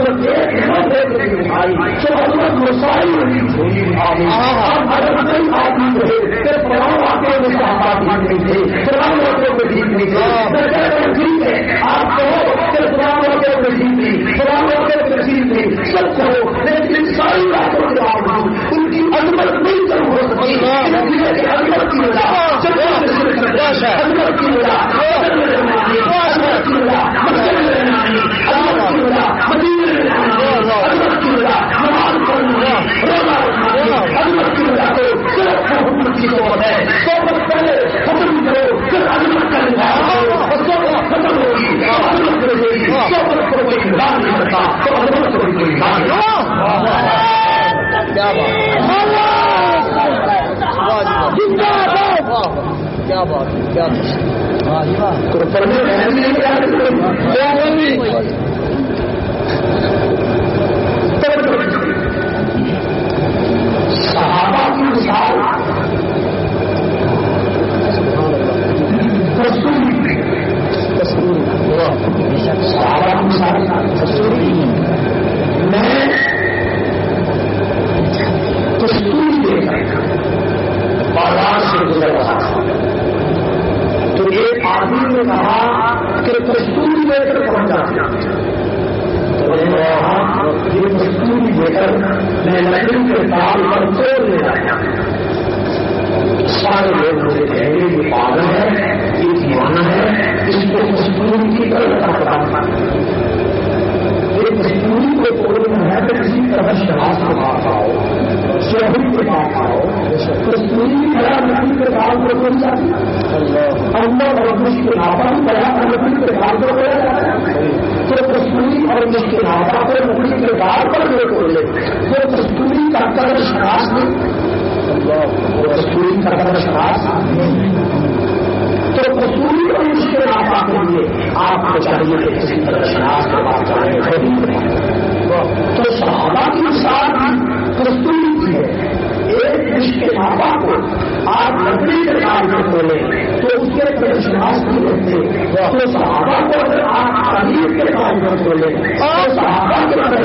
A: صحبت مسائل اگر کوئی آدمی رہے کہ پراؤ آتے ہوئے صحابہ ٹھیک نہیں تھے پراؤ آتے ہوئے ٹھیک نہیں تھے ٹھیک ہے آپ کہو کہ پراؤ آتے ہوئے ٹھیک نہیں پراؤ آتے ہوئے ٹھیک نہیں سب کہو لیکن ساری باتوں کے باوجود ان کی عظمت نہیں کم ہو سکتی. عظمت کی وجہ عظمت کی وجہ عظمت کی وجہ عظمت کی وجہ نماز پڑھنا روزہ رکھنا عظمت کی وجہ کو صرف محمد کی صحبت ہے. صحبت پہلے ختم کرو پھر عظمت کرنا صحبت ختم ہوگی عظمت کرے گی. صحبت کو کوئی انکار نہیں کرتا تو عظمت کو کوئی انکار نہیں. کیا کیا بات کیا صحابہ کی مثال صحابہ کی مثال میں کہا کہ کستوری لے کر پہنچ جاتے تو میں نے کہا یہ کستوری لے کر میں لکڑی کے تال پر توڑ لے جایا. سارے لوگ مجھے کہیں گے یہ پاگل ہے, یہ دیوانہ ہے, اس کو کستوری کی طرح پتا ایک کستوری کو توڑنا ہے تو کسی طرح شناخت کو پاتا ہو, شہری کے پاس آؤ. کستوری بڑا لکڑی کے تال پر توڑ جاتی اللہ اور مشکل آتا بڑا لکڑی کے تال پر توڑا جاتا ہے. تو کستوری اور مشکل آتا پر لکڑی کے تال پر جو توڑ لے وہ کستوری کا قدر شناخت نہیں, وہ کستوری کا قدر شناخت نہیں. تو کستوری اور مشکل آتا کے لیے آپ کو چاہیے کہ کسی طرح شناخت کے پاس جانے خرید کریں. تو صحابہ کی مثال کستوری کی ہے. ایک مشکل آتا کو آپ لکڑی کے کام کو کھولیں تو اس کے طرح شناخت نہیں رہتے. تو صحابہ کو اگر آپ تعلیم کے کام کو کھولیں اور صحابہ کے طرح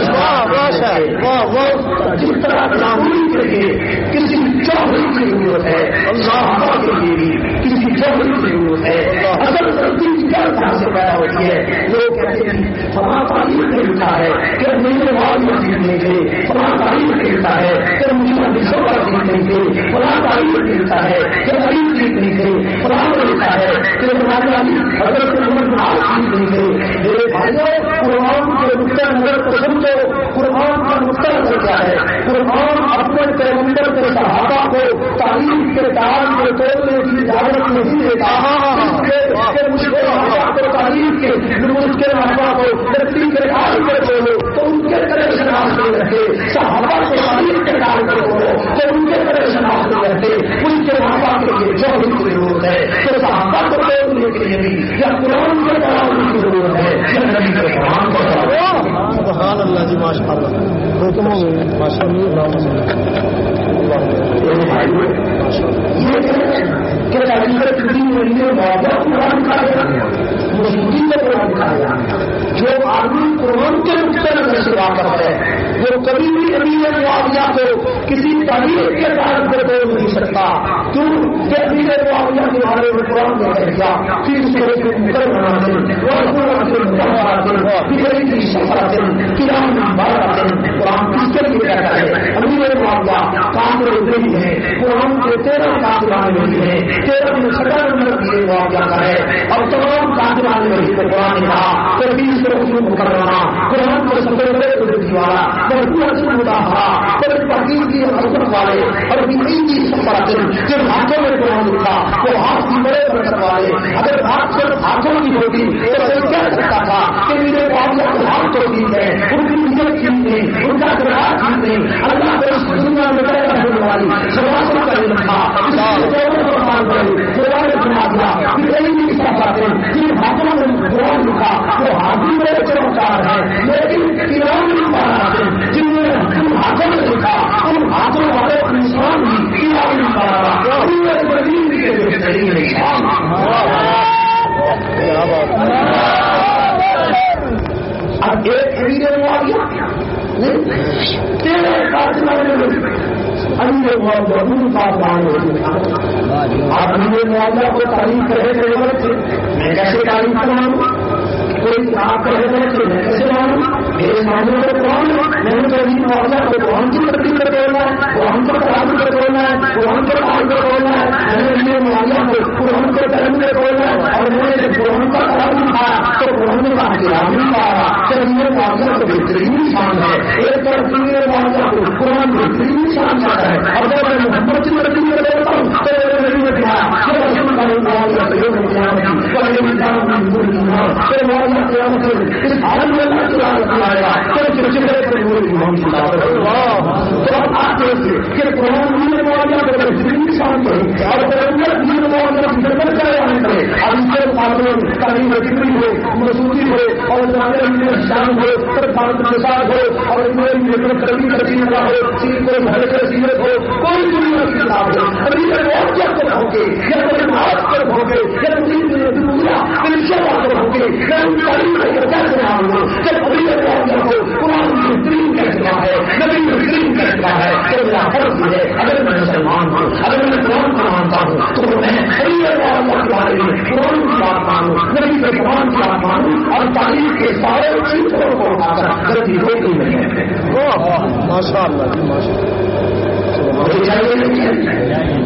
A: جس طرح تعلیم کے لیے کسی چوہری کی ضرورت ہے, صحابہ کے لیے بھی کسی چوہری کی ضرورت ہے. اصل غلطی کیا کہاں سے پیدا ہوتی ہے؟ لوگ کہتے ہیں فلاں تعلیم نے لکھا ہے کہ میرے بعد مسجد نہیں گئے, فلاں تعلیم نے لکھا ہے کہ مجھے حدیثوں پر جیت نہیں گئے, فلاں تعلیم نے لکھا ہے کہ غریب جیت نہیں گئے, فلاں نے لکھا ہے کہ ہمارے علی حضرت محمد ناز جیت نہیں گئے. میرے بھائیوں قرآن کے نقطۂ نظر کو سمجھو. قرآن کا نقطۂ نظر کیا ہے؟ قرآن اپنے پیغمبر کے صحابہ کو تعلیم کے تعلق کو توڑنے کی اجازت نہیں دیتا کہ مشکل حالات کو تعلیم کے مشکل حالات کو لکڑی کے کام پر چھوڑو تو ان کے طرح شناخت نہیں رکھے. صحابہ کو تعلیم کے کام پر چھوڑو تو ان کے طرح شناخت نہیں رکھے. ان کے صحابہ کے لیے جو بھی ضرورت ہے تو صحابہ کو توڑنے کے لیے بھی یا قرآن کے کلام کی ضرورت ہے یا نبی کے قرآن کو. سبحان اللہ جی, ماشاء اللہ, حکم ماشاء اللہ. یہ کہ قرآن کھایا مسلم نے قرآن کھایا. جو آدمی قرآن کے نقطۂ نظر سے واقف ہے وہ کبھی بھی امیر معاویہ کو کسی تعلیم کے کارن پر توڑ نہیں سکتا. کیوں کہ امیر معاویہ کے بارے میں قرآن نے کہہ دیا کہ اس طرح کے مقرر بنا دیں اور قرآن کے مقرر دیں بگڑی کی سفر دیں کرام بارہ دیں. قرآن کس کے لیے کہتا ہے؟ امیر معاویہ کام نہیں ہے, قرآن کے تیرہ کاتبان نہیں ہے, تیرہ میں چھٹا نمبر دیے معاویہ کا ہے اور تمام کاتبان نہیں کو قرآن نے کہا کہ بیس رسول مقررہ قرآن کو سب سے بڑے قدرتی والا تحقیق کی حضرت والے اور کی سفر جن ہاتھوں میں قرآن لکھا وہ ہاتھ کی بڑے برکت والے. اگر بات صرف ہاتھوں کی ہوتی تو کہہ سکتا تھا کہ میرے معاویہ کے ہاتھ تو ٹھیک ہے, ان کی عزت ٹھیک نہیں, ان کا کردار ٹھیک نہیں. اللہ کو اس دنیا میں بڑے رہنے والی سراسوں کا علم تھا. جن ہاتھوں میں قرآن لکھا وہ ہاتھی بڑے چمکار ہے, لیکن ایران جن نے جن ہاتھوں میں لکھا ان ہاتھوں والے انسان بھی ایران اب ایک امیر معاویہ تیرے کاتبان نے امیر معاویہ ان کاتبان نے آپ امیر معاویہ کو تعریف کرے تھے میں کیسے تعریف کراؤں؟ کوئی آپ کہہ رہے تھے میں کیسے مانوں؟ میرے سامنے کو قرآن میں نے کبھی معاویہ کو قرآن کی ترتیب کر بولنا ہے, قرآن کو تعریف کر بولنا ہے, قرآن کو تعریف کر بولنا ہے. میں نے معاویہ کو قرآن کو تعریف کر بولنا ہے اور میں نے جب قرآن کا تعریف کھایا تو قرآن نے کہا کہ آپ نہیں پایا کہ میرے معاویہ کو بہترین شان ہے. ایک طرف میرے معاویہ کو قرآن بہترین شان چاہتا ہے اور جب میں محمد کی ترتیب کر دیتا ہوں تو میرے نبی نے کہا کہ رسول کا معاویہ کو یوم قیامت والے انسان کی معاویہ قیامت اس عالم میں اللہ تعالیٰ آئے گا تو اب آپ دیکھیے کہ قرآن میرے معاویہ کو بہترین شان کرے اور میرے معاویہ کی خدمت کرے آنے کرے. اب اس کے مقابلے میں تعلیم فکری ہو, مسعودی ہو اور شان ہو, مثال ہو اور ترقی ترقی کا ہو, سیرت ہو, کوئی دنیا کی کتاب ہو, ابھی تک ہو گے یا ہو گے یا دنیا ہو گے میں ان تعلیم کا کیسے رہا ہوں جب ابھی کو قرآن بہترین کہتا ہے, نبی بہترین کہتا ہے کہ میرا فرض ہے اگر میں مسلمان ہوں, اگر میں قرآن کو مانتا ہوں تو میں قرآن کے بارے میں قرآن کی بات مانو، نبی کے قرآن کی بات مانو اور تعلیم کے سارے چیزوں کو اٹھا کر غلطی ہوتی نہیں ہے.
B: ماشاء اللہ ماشاء اللہ.
A: مجھے چاہیے نہیں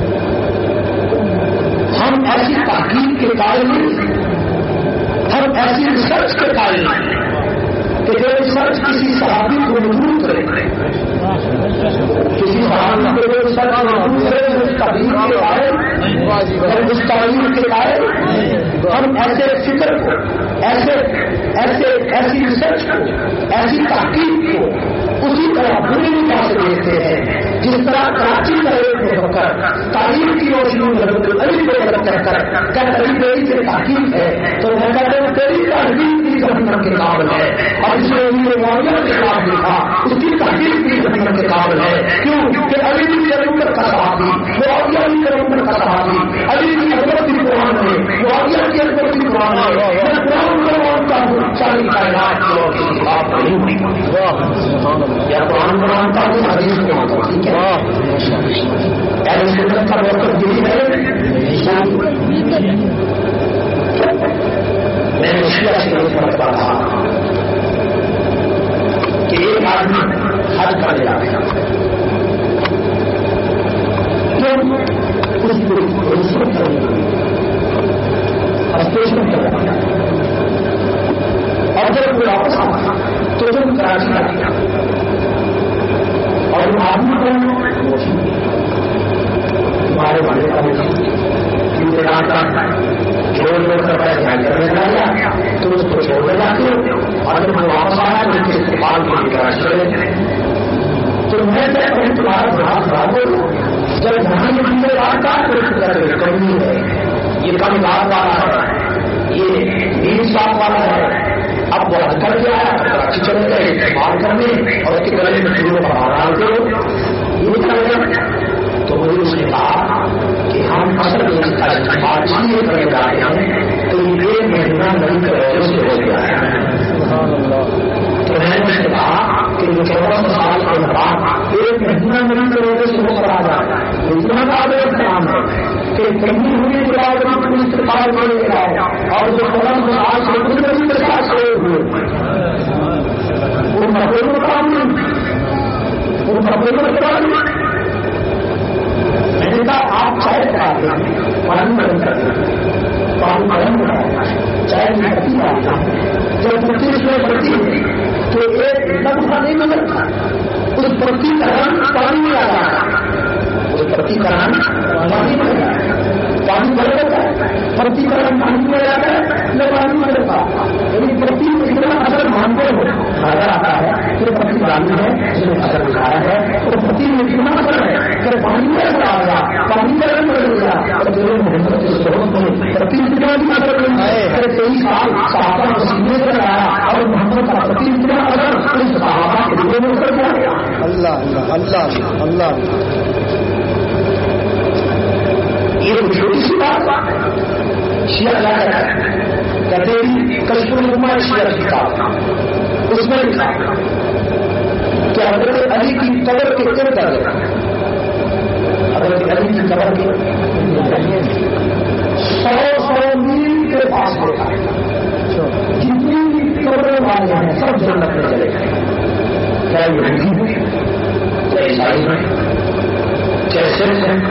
A: ہم ایسی تحقیق کے قائل نہیں، ہم ایسی ریسرچ کے قائل نہیں کہ جو ریسرچ کسی صحابی کو مجبور کرے، کسی صحابی کو جو ریسرچ مجبور کرے اس تعلیم کے قائل، اس تعلیم کے قائل ہم ایسے فکر کو، ایسے ایسے ایسی ریسرچ کو، ایسی تحقیق کو اسی طرح پوری نگاہ سے دیکھتے ہیں جس طرح کراچی کا ایک مفکر تعلیم کی روشنی میں علی کو غلط کہہ کر کیا تری تیری سے تحقیق ہے تو میں کہتا ہوں تیری تحقیق بھی جہنم کے قابل ہے، اور اس نے امیر معاویہ کے خلاف لکھا اس کی تحقیق بھی جہنم کے قابل ہے. کیوں کہ علی بھی عمر کا صحابی، معاویہ بھی عمر کا صحابی، علی بھی عظمت کی قرآن میں، معاویہ کی عظمت کی قرآن میں. میں قرآن کو مانتا ہوں، ساری کائنات کی اور کسی بات نہیں ہوئی یا قرآن کو مانتا ہوں، حدیث کو مانتا ہوں. ٹھیک ہے، اہل سنت کا موقف یہی ہے. میں نے شیعہ سے ایک مرتبہ کہا کہ ایک آدمی حج کرنے جاتا ہے تو اس کو رسوت کرنے اسٹیشن کر رہا ہے اور جب وہ واپس آتا تو تم کراچی کا دیا اور آدمی کو تمہارے والے کا چھوڑ چھوڑ کر پیسہ کرنے لگا تو اس کو چھوڑ کر جاتے ہو اور جب وہ واپس آیا تو اس کے استعمال کے لیے کراچی چلے گئے. تو میں کہتا ہوں تمہارا بہت خراب ہو جب وہاں یہ بندے آتا تو اس طرح کمی ہے، یہ کم بات والا ہے، یہ بیس سال والا ہے. اب وہ حد کر کے آیا کراچی چلے گئے استعمال کرنے اور اس کے گلے میں شروع پر ڈالتے ہو یہ کرے. تو مجھے اس نے کہا کہ ہم اصل میں اس کا استعمال اس لیے کرنے جاتے ہیں تو یہ مہینہ نبی کے روزے سے ہو گیا ہے. تو میں نے اس نے کہا کہ جو چودہ سو سال کے بعد ایک مہینہ نبی کے روزے سے ہو کر آ جاتا ہے اتنا کا ایک کام ہے کہ کہیں ہونے کے بعد ہم استعمال کرنے کے بعد اور جو چودہ سو سال سے خود نبی کے ساتھ کھڑے ہوئے وہ مقبول کام نہیں، وہ مقبول کام نہیں. میں نے کہا آپ چائے پکاتے ہیں پانی گرم کرتے ہیں، پانی گرم کرتا ہے، چائے کی پتی ڈالتا ہے، جب پتی اس میں پڑتی ہے تو ایک لمحہ نہیں بدلتا، اس پتی کا رنگ پانی میں آ جاتا ہے، اس پتی کا رنگ پانی میں آ جاتا ہے، پانی بدل جاتا ہے، پتی کا رنگ پانی میں آ جاتا ہے نہ پانی میں بدلتا. یعنی پتی میں اتنا اثر مانتے ہو نظر آتا ہے کہ پتی پانی ہے جس نے اثر دکھایا ہے، اور پتی میں اتنا اثر ہے کہ پانی میں اثر آ گیا، پانی کا رنگ بدل گیا اور جو محمد کی صحبت میں پتی اتنا بھی اثر نہیں ہے. تیئیس سال صحابہ مسیح سے آیا اور محمد کا پتی اتنا اثر اس صحابہ کے دلوں میں اتر گیا.
B: اللہ اللہ اللہ اللہ.
A: یہ چھوٹی سی بات شیعہ کیا کہتا ہے کہتے ہیں کشف الامہ شیعہ کی کتاب اس میں لکھا کہ حضرت علی کی قبر کے ارد گرد حضرت علی کی قبر کے سو سو میل کے پاس ہوتا ہے جتنی بھی قبریں والے ہیں سب جنت میں چلے گئے. کیا یہودی ہوئی، کیا عیسائی ہیں، کیا سکھ ہیں.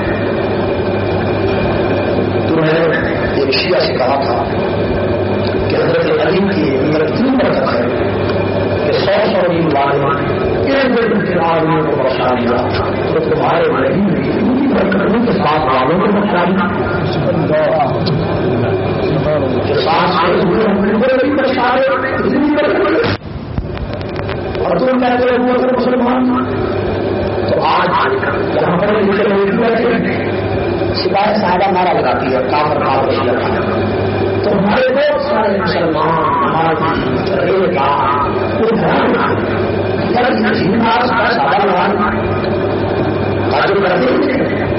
A: تو میں نے ایک شیعہ سے کہا تھا کہ حضرت علی کی اتنی برکت ہے کہ سو سو دن والے ایک دن کے آدمیوں کو بخشا دیا تو تمہارے نہیں ان کی برکتوں کے ساتھ والوں کو بخشا دیا جو ساتھ آئے ہوئے ہم نے بڑی بخشا رہے اتنی برکت. اور تم کہتے ہو وہ اگر مسلمان تو آج یہاں پر لکھے لوگ بیٹھے سپاہی صاحبہ نعرہ لگاتی ہے کافر کافر شیعہ، تو ہمارے بہت سارے مسلمان ہمارے ریل کا وہ دھیان صاحبہ لگانا کاجو کرتے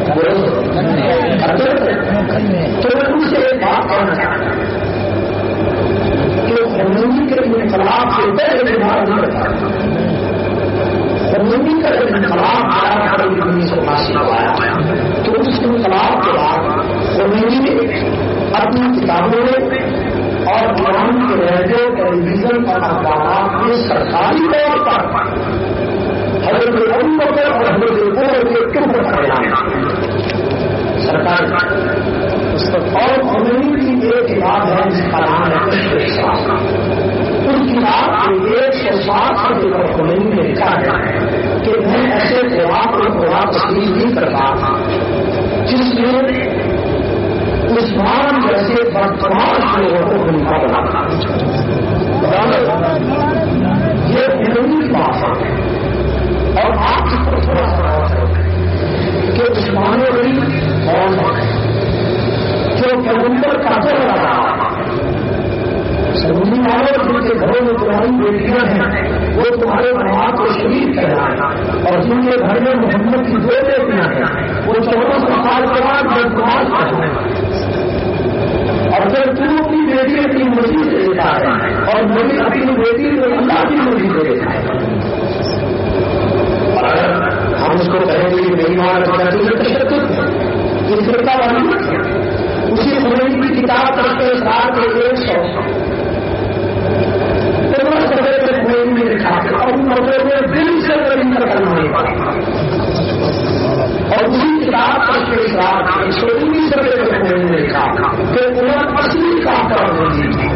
A: تو میں ان سے ایک بات کہنا چاہتا ہوں کہ خمینی کے انقلاب سے پہلے بات نہیں کرتا. خمینی کا انقلاب آیا فروری انیس سو اٹھاسی کو آیا تو اس انقلاب کے بعد خمینی نے اپنی کتابوں میں اور قرآن کے ریڈیو ٹیلی ویژن اور اخبارات میں سرکاری طور پر حضرت ابو بکر اور حضرت عمر کے کفر کا بیان سرکار اور خمینی کی ایک کتاب ہے جس کا نام ہے کشف الاسرار. اس کتاب کے ایک سو سات صفحے پر خمینی نے لکھا ہے کہ میں ایسے خواب اور خواب تسلیم نہیں کرتا جس میں عثمان جیسے بدماش لوگوں کو خلیفہ بنانا. یہ خمینی کی بات ہے اور آپ اس پر تھوڑا سا کہ عثمان غنی کون ہے جو پیغمبر کا دور رہا سعودی والوں جن کے گھروں میں تمہاری بیٹیاں ہیں وہ تمہارے نماز کو شریف کہلائیں اور جن کے گھر میں محمد کی دو بیٹیاں ہیں وہ چودہ سو سال کے بعد بدماش کہلائیں. اور پھر تم اپنی بیٹی اپنی مرضی سے دیتا ہے اور نبی اپنی بیٹی کو اللہ کی مرضی سے دیتا ہے. اور اگر ہم اس کو کہیں گے کہ میری ماں یہ فرقہ والی اسی خمینی کی کتاب کشف الاسرار کے ایک سو پندرہ صفحے کے خمینی نے لکھا اور ان مرتبے میں دل سے انکار کرنا نہیں پڑا. اور اسی کتاب کشف الاسرار کے ایک سو انیس صفحے کے خمینی نے لکھا کہ عمر اصلی کام کر رہی تھی.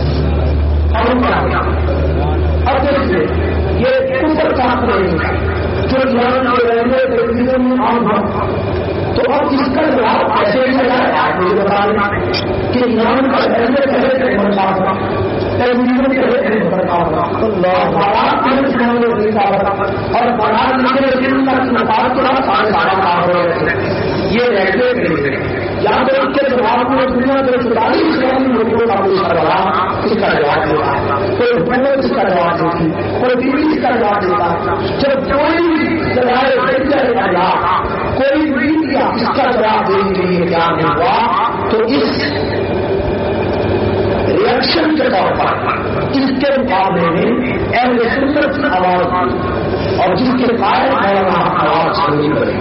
A: اب دیکھیے یہ کفر کا خمینی جو ایران کے رہنے ٹیلی ویژن میں عام ہو تو اب اس کا جواب ایسے ہی لگا ہے. آپ مجھے بتا دیں کہ ایران کا رہنے پہلے سے بڑھتا ہوگا ٹیلی ویژن کے رہنے بڑھتا ہوگا بارات میں سنانے دیتا ہوگا اور بارات میں دن تک مقابلہ کے بعد سارے سارا کام ہو رہے تھے. یہ رہتے تھے یا تو اس کے جواب میں دنیا کے چالیس اسلامی ملکوں کا کوئی سربراہ اس کا جواب دیتا کوئی حکومت اس کا جواب دیتی کوئی بیوی اس کا جواب دیتا. جب کوئی سرائے بیٹھ جائے گا کوئی میڈیا اس کا جواب دینے کے لیے کیا نہیں ہوا تو اس ریئیکشن کے طور پر اس کے مقابلے میں اہل سنت کی آواز دی اور جس کے قائد مولانا آواز سننی پڑے.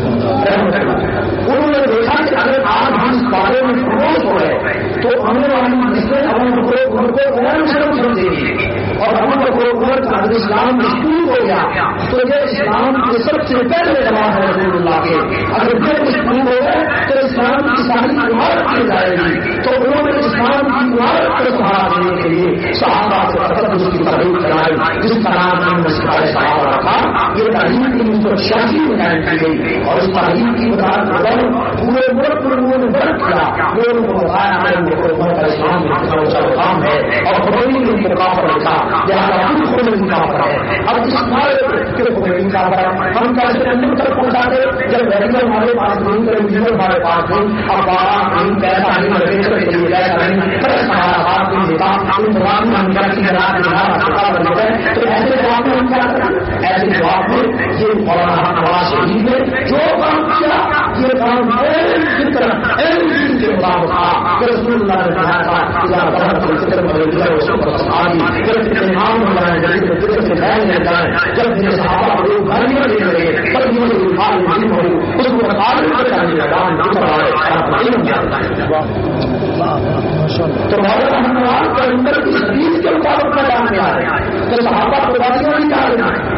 A: انہوں نے دیکھا کہ اگر آج ہم اس بارے میں خاموش ہو رہے تو آنے والی نسلیں ہم ان کو ان کو غیر مسلم سمجھیں گی اور ہم ان کو عمر کا اگر اسلام مشکور ہو گیا تو یہ اسلام کے سب سے پہلے جواب ہے رسول اللہ کے. اگر یہ مشکور ہو گئے تو اسلام کی ساری عمارت کی جائے گی. تو انہوں نے اسلام کی عمارت کو سہارا دینے کے لیے صحابہ سے تقدس کی تحریر کرائی جس کا نام ہم نے صحابہ رکھا. یہ تعلیم کی نسبت شاہی میں قائم کی گئی اور اس تعلیم کی وضاحت پورے ملک پر انہوں نے درد کیا. وہ ان کو بتایا ہے ان کو حکومت اسلام میں کتنا اونچا مقام ہے اور خمینی نے ان کو کافر لکھا لہٰذا ہم خمینی کافر ہے. اب اس مارے کے خمینی کافر ہم کیسے اندر تک پہنچاتے جب ریڈیو ہمارے پاس نہیں ٹیلیویژن ہمارے پاس نہیں اخبار نہیں پیسہ نہیں ریڈیو کے لیے پیسہ نہیں پریس ہمارا ہاتھ نہیں دیتا ان جواب میں ہم کیا کی رات بن گئے تو ایسے جواب میں ہم کیا کریں. ایسے جواب میں یہ مولانا نواز شریف نے جو کام کیا یہ کام کے مطابق تھا کہ رسول اللہ نے کہا تھا جب میرے صحابہ لوگ گھروں لے لگے تب اس کو تو اندر کی حدیث کے مطابق کا کام کیا ہے تو صحابہ کو باتیں نہیں کہا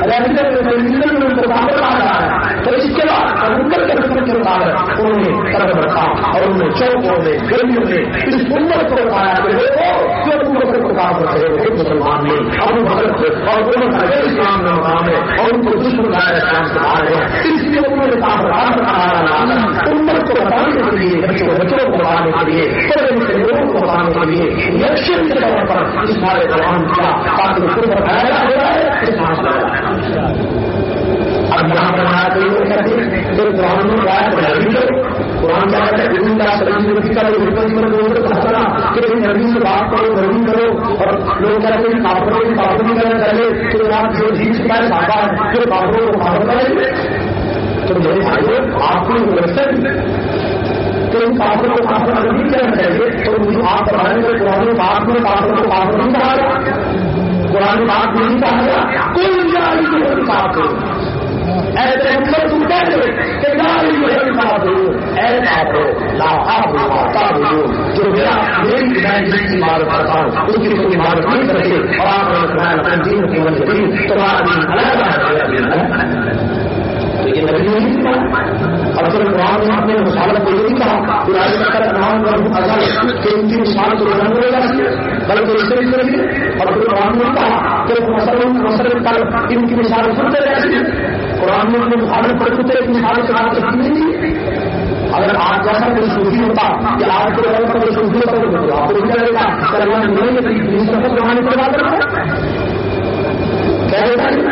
A: تو اس کے بعد اندر کے رسم کے مطابق انہوں نے قدم رکھا اور انہوں نے چوکوں میں گرمیوں میں اس امت کو بتایا کہ جو ابو بکر کو کام کرتے ہیں وہ مسلمان نے ابو بکر اور دونوں کا غیر اسلام میں مقام ہے اور ان کو دشمن بنایا اسلام سے باہر ہے. اس لیے انہوں نے کام رکھا امت کو بتانے کے لیے بچوں بچوں کو بتانے کے لیے لوگوں کو بتانے کے لیے یکشن کے طور پر اس بارے قرآن کیا تاکہ اس کو بتایا جا ہے. اب یہاں پر آیا تو یہ کہتے ہیں جو قرآن میں آیا قرآن کیا کہتا ہے ان کا سرجی کا لوگوں کو کہا کہ نبی سے بات کرو گرمی کرو اور لوگ کہتے ہیں کافروں کی پابندی کرنا چاہیے تو آپ جو جیت چکا ہے صحابہ ہے جو کافروں کو پابند کریں تو میرے بھائیوں آپ کو لگتا ہے تو ان کافروں کو کافر اگر نہیں کرنا چاہیے تو مجھے آپ بتائیں گے قرآن پاک میں کافروں کو کافر نہیں کہا گیا قرآن پاک میں نہیں کہا گیا کوئی کافر ایسے مطلب تم کہتے کہ لا جو میرا میری میں جس کی عبادت کرتا ہوں اس کی کوئی عبادت نہیں کرتے اور آپ نے اپنے دین کی وجہ سے تمہارا دین الگ تو یہ نبی نہیں تھا اور پھر قرآن نے اپنے مصالحت کو یہ نہیں کہا قرآن کر نام کر کہ ان کی مثال تو رنگ ہو جاتی ہے بلکہ اس طریقے سے اور پھر قرآن نے کہا کہ مسلم مسلم کر ان کی مثال سنتے رہتی ہے قرآن نے اپنے مخالف پر خود ایک مثال سے بات کرتی نہیں تھی اگر آپ جیسا کوئی صوفی ہوتا کہ آپ کو لگا کوئی صوفی ہوتا تو آپ کو کیا لگے گا کہ اللہ نے زمانے پر بات کرتا کیا ہوتا ہے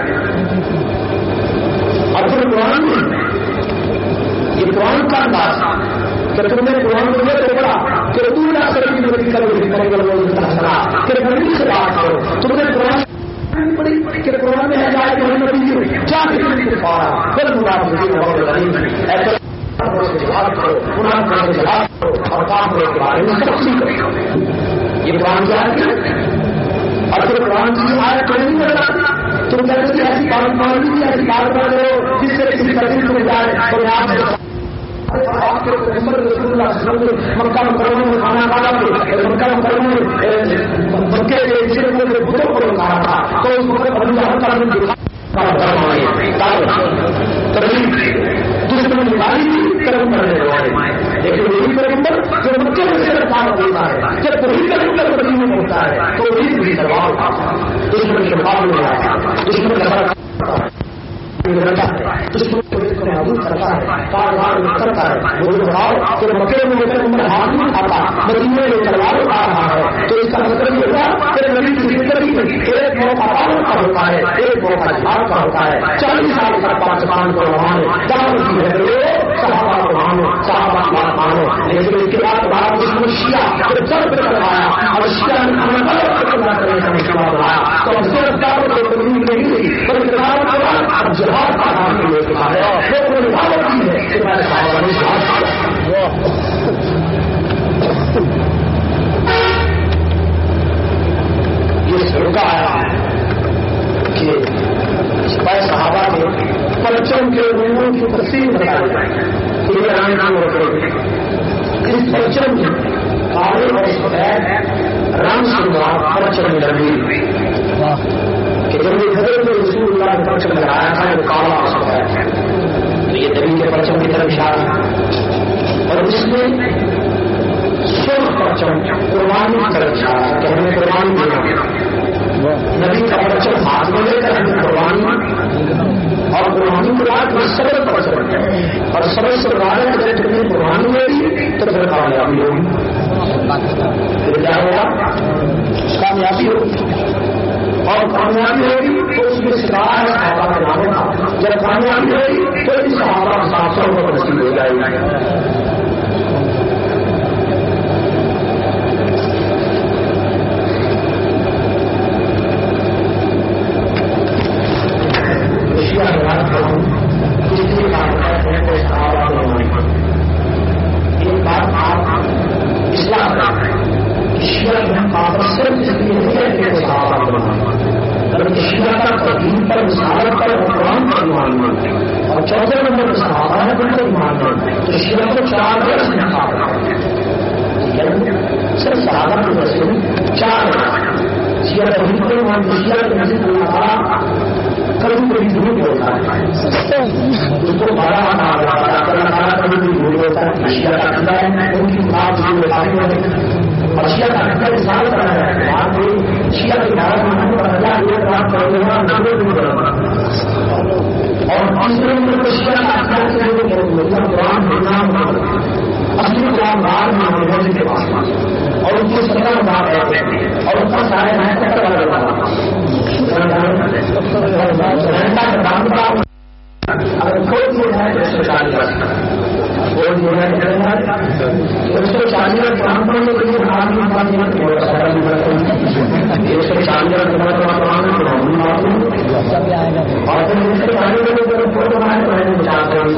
A: اور پھر قرآن یہ قرآن کا انداز کہ تم نے قرآن کو یہ پڑھا کہ تم نہ کرے گی مدد کرو گی کرے گا لوگ سنا کہ نبی سے بات کرو تم نے قرآن کہ قرآن میں ہے جائے کہ نبی کیا کہ پارا پھر منافقین اور غریب ایسا جہاد کرو قرآن کا جہاد کرو اور کام کرو کے بارے میں تفصیل کرو یہ قرآن کی آیت ہے اور پھر قرآن کی آیت کو نہیں کرتا تم کہتے کہ ایسی بات مانگی تھی ایسی بات کرو جس سے کسی تکلیف میں جائے اور آپ آپ کے محمد رسول اللہ صلی اللہ علیہ وسلم مکہ مکرمہ میں کھانا کھانا تھے مکہ مکرمہ میں مکے کے علاقے میں بھوک پر کھانا تھا تو اس وقت ابو جہل کا نام دکھا ترغیب دشمن نکالی تھی کرم کرنے والے لیکن یہی پیغمبر جو مکے میں سے کام ہوتا ہے جب وہی پیغمبر مدینے میں ہوتا ہے تو وہی بھی دربار دشمن کے مقابلے میں آتا دشمن کا دشمن کو محدود کرتا ہے کاروبار کرتا ہے وہ بڑھاؤ کہ مکے میں لے کر عمر ہاتھ نہیں آتا مدینے میں تلوار آ رہا ہے تو اس کا مطلب یہ ہوگا کہ نبی کی زندگی میں ایک موقع عالم کا ہوتا ہے ایک موقع جہاد کا ہوتا ہے چالیس سال کا پاکستان کو مانو جہاں کی ہے صحابہ کو مانو صحابہ کی بات مانو لیکن اس کے بعد بعد دشمن شیعہ پھر سر پہ کروایا اور شیعہ نے ہمیں غلط فیصلہ کرنے کا مشورہ بنایا تو ہم صرف دعوت کو تبلیغ نہیں ہوئی بلکہ دعوت کو اب جہاد کا کام کی ہے وہ دعوت کی ہے کہ میں نے صحابہ نے جہاد کیا یہ سرکا آیا کہ سپاہی صحابہ کے پرچم کے رنگوں کی تقسیم بتائی جائے کہ یہ رنگ نام ہوتے ہیں اس پرچم میں کالے اور سفید رنگ سے مراد پرچم میں لگی کہ جب یہ حضرت رسول اللہ نے پرچم لگایا تھا وہ کالا اور سفید تو یہ نبی کے پرچم کی طرف اشارہ اور اس میں سرخ پرچم قربانی کی طرف اشارہ کہ ہمیں قربانی دینا نبی کا پرچم ہاتھ میں لے کر ہمیں قربانی اور قربانی کے بعد وہ صبر پرچم اور صبر سے بارے اگر تم نے قربانی ہوگی تو پھر کامیابی ہوگی پھر کیا ہوگا کامیابی ہوگی اور کامیابی ہوگی تو اس میں سکھایا ہے صحابہ کے ناموں کا جب کامیابی ہوگی تو اس صحابہ سات سو کو نصیب ہو جائے گی اور چودہ نمبر صحابہ ہے ان کو ایمان تو شیعہ کو چار برس میں صرف صحابہ کی وجہ سے چار شیعہ کو ایمان شیعہ کے نزدیک اللہ تعالیٰ کبھی کبھی جھوٹ بولتا ہے اس کو بارہ اللہ تعالیٰ کبھی کبھی جھوٹ بولتا ہے شیعہ کا عقیدہ ہے ان کی بات جھوٹ بتائی ہے اور شیعہ کا عقیدہ اظہار کر رہا ہے آپ کو شیعہ کی دعوت ماننے پر اللہ ایک بات کرنے والا نبے بھی کرنا اور تیسرے نمبر پر شیعہ کا عقیدہ سے جو قرآن نام اصلی قرآن بار میں مسجد کے پاس اور ان کی سترہ بار ہے اور ان کا سارے میں تک اگر کوئی چیز ہے تو ایک سو چالیس کوئی جو ہے ایک سو چالیس قرآن پڑھنے کے لیے قرآن کی بات نہیں ایک سو چالیس قرآن اور پھر ایک سو چالیس کے لیے فوٹو بنائے تو میں چاہتے ہیں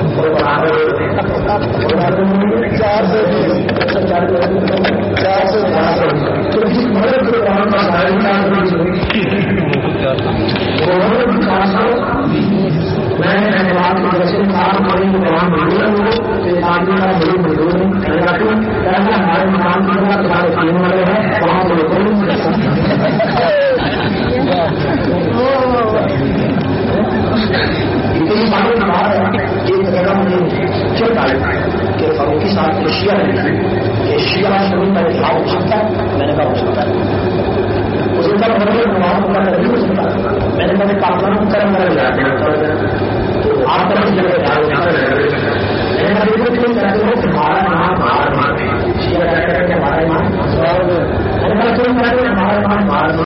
A: چار سو چار سو تو جس مدد سے قرآن کا سارے چار سو میں نے بات کو رسول صاحب بڑی قرآن منظور ہوں تو یہ آدمی کا بڑی منظور ہے کرنا کیوں کرنا ہمارے مقام کی طرح تمہارے پینے والے ہیں وہاں سے کوئی اتنی بڑی بات ہے ایک جگہ مجھے چل رہا ہے کہ فاروقی صاحب نے شیعہ نہیں کہ شیعہ شروع کا اظہار ہو سکتا ہے میں نے کہا ہو سکتا ہے اس کا مطلب نماز کا نہیں ہو سکتا میں نے کبھی پاکستان کو کرم کر لیا تو آپ کا اس جگہ میں نے بالکل کیوں کہتے ہو کہ ہمارا نام مار مار ہمارا ایمان میں نے کہا کیوں کہتے ہیں ہمارا ایمان مار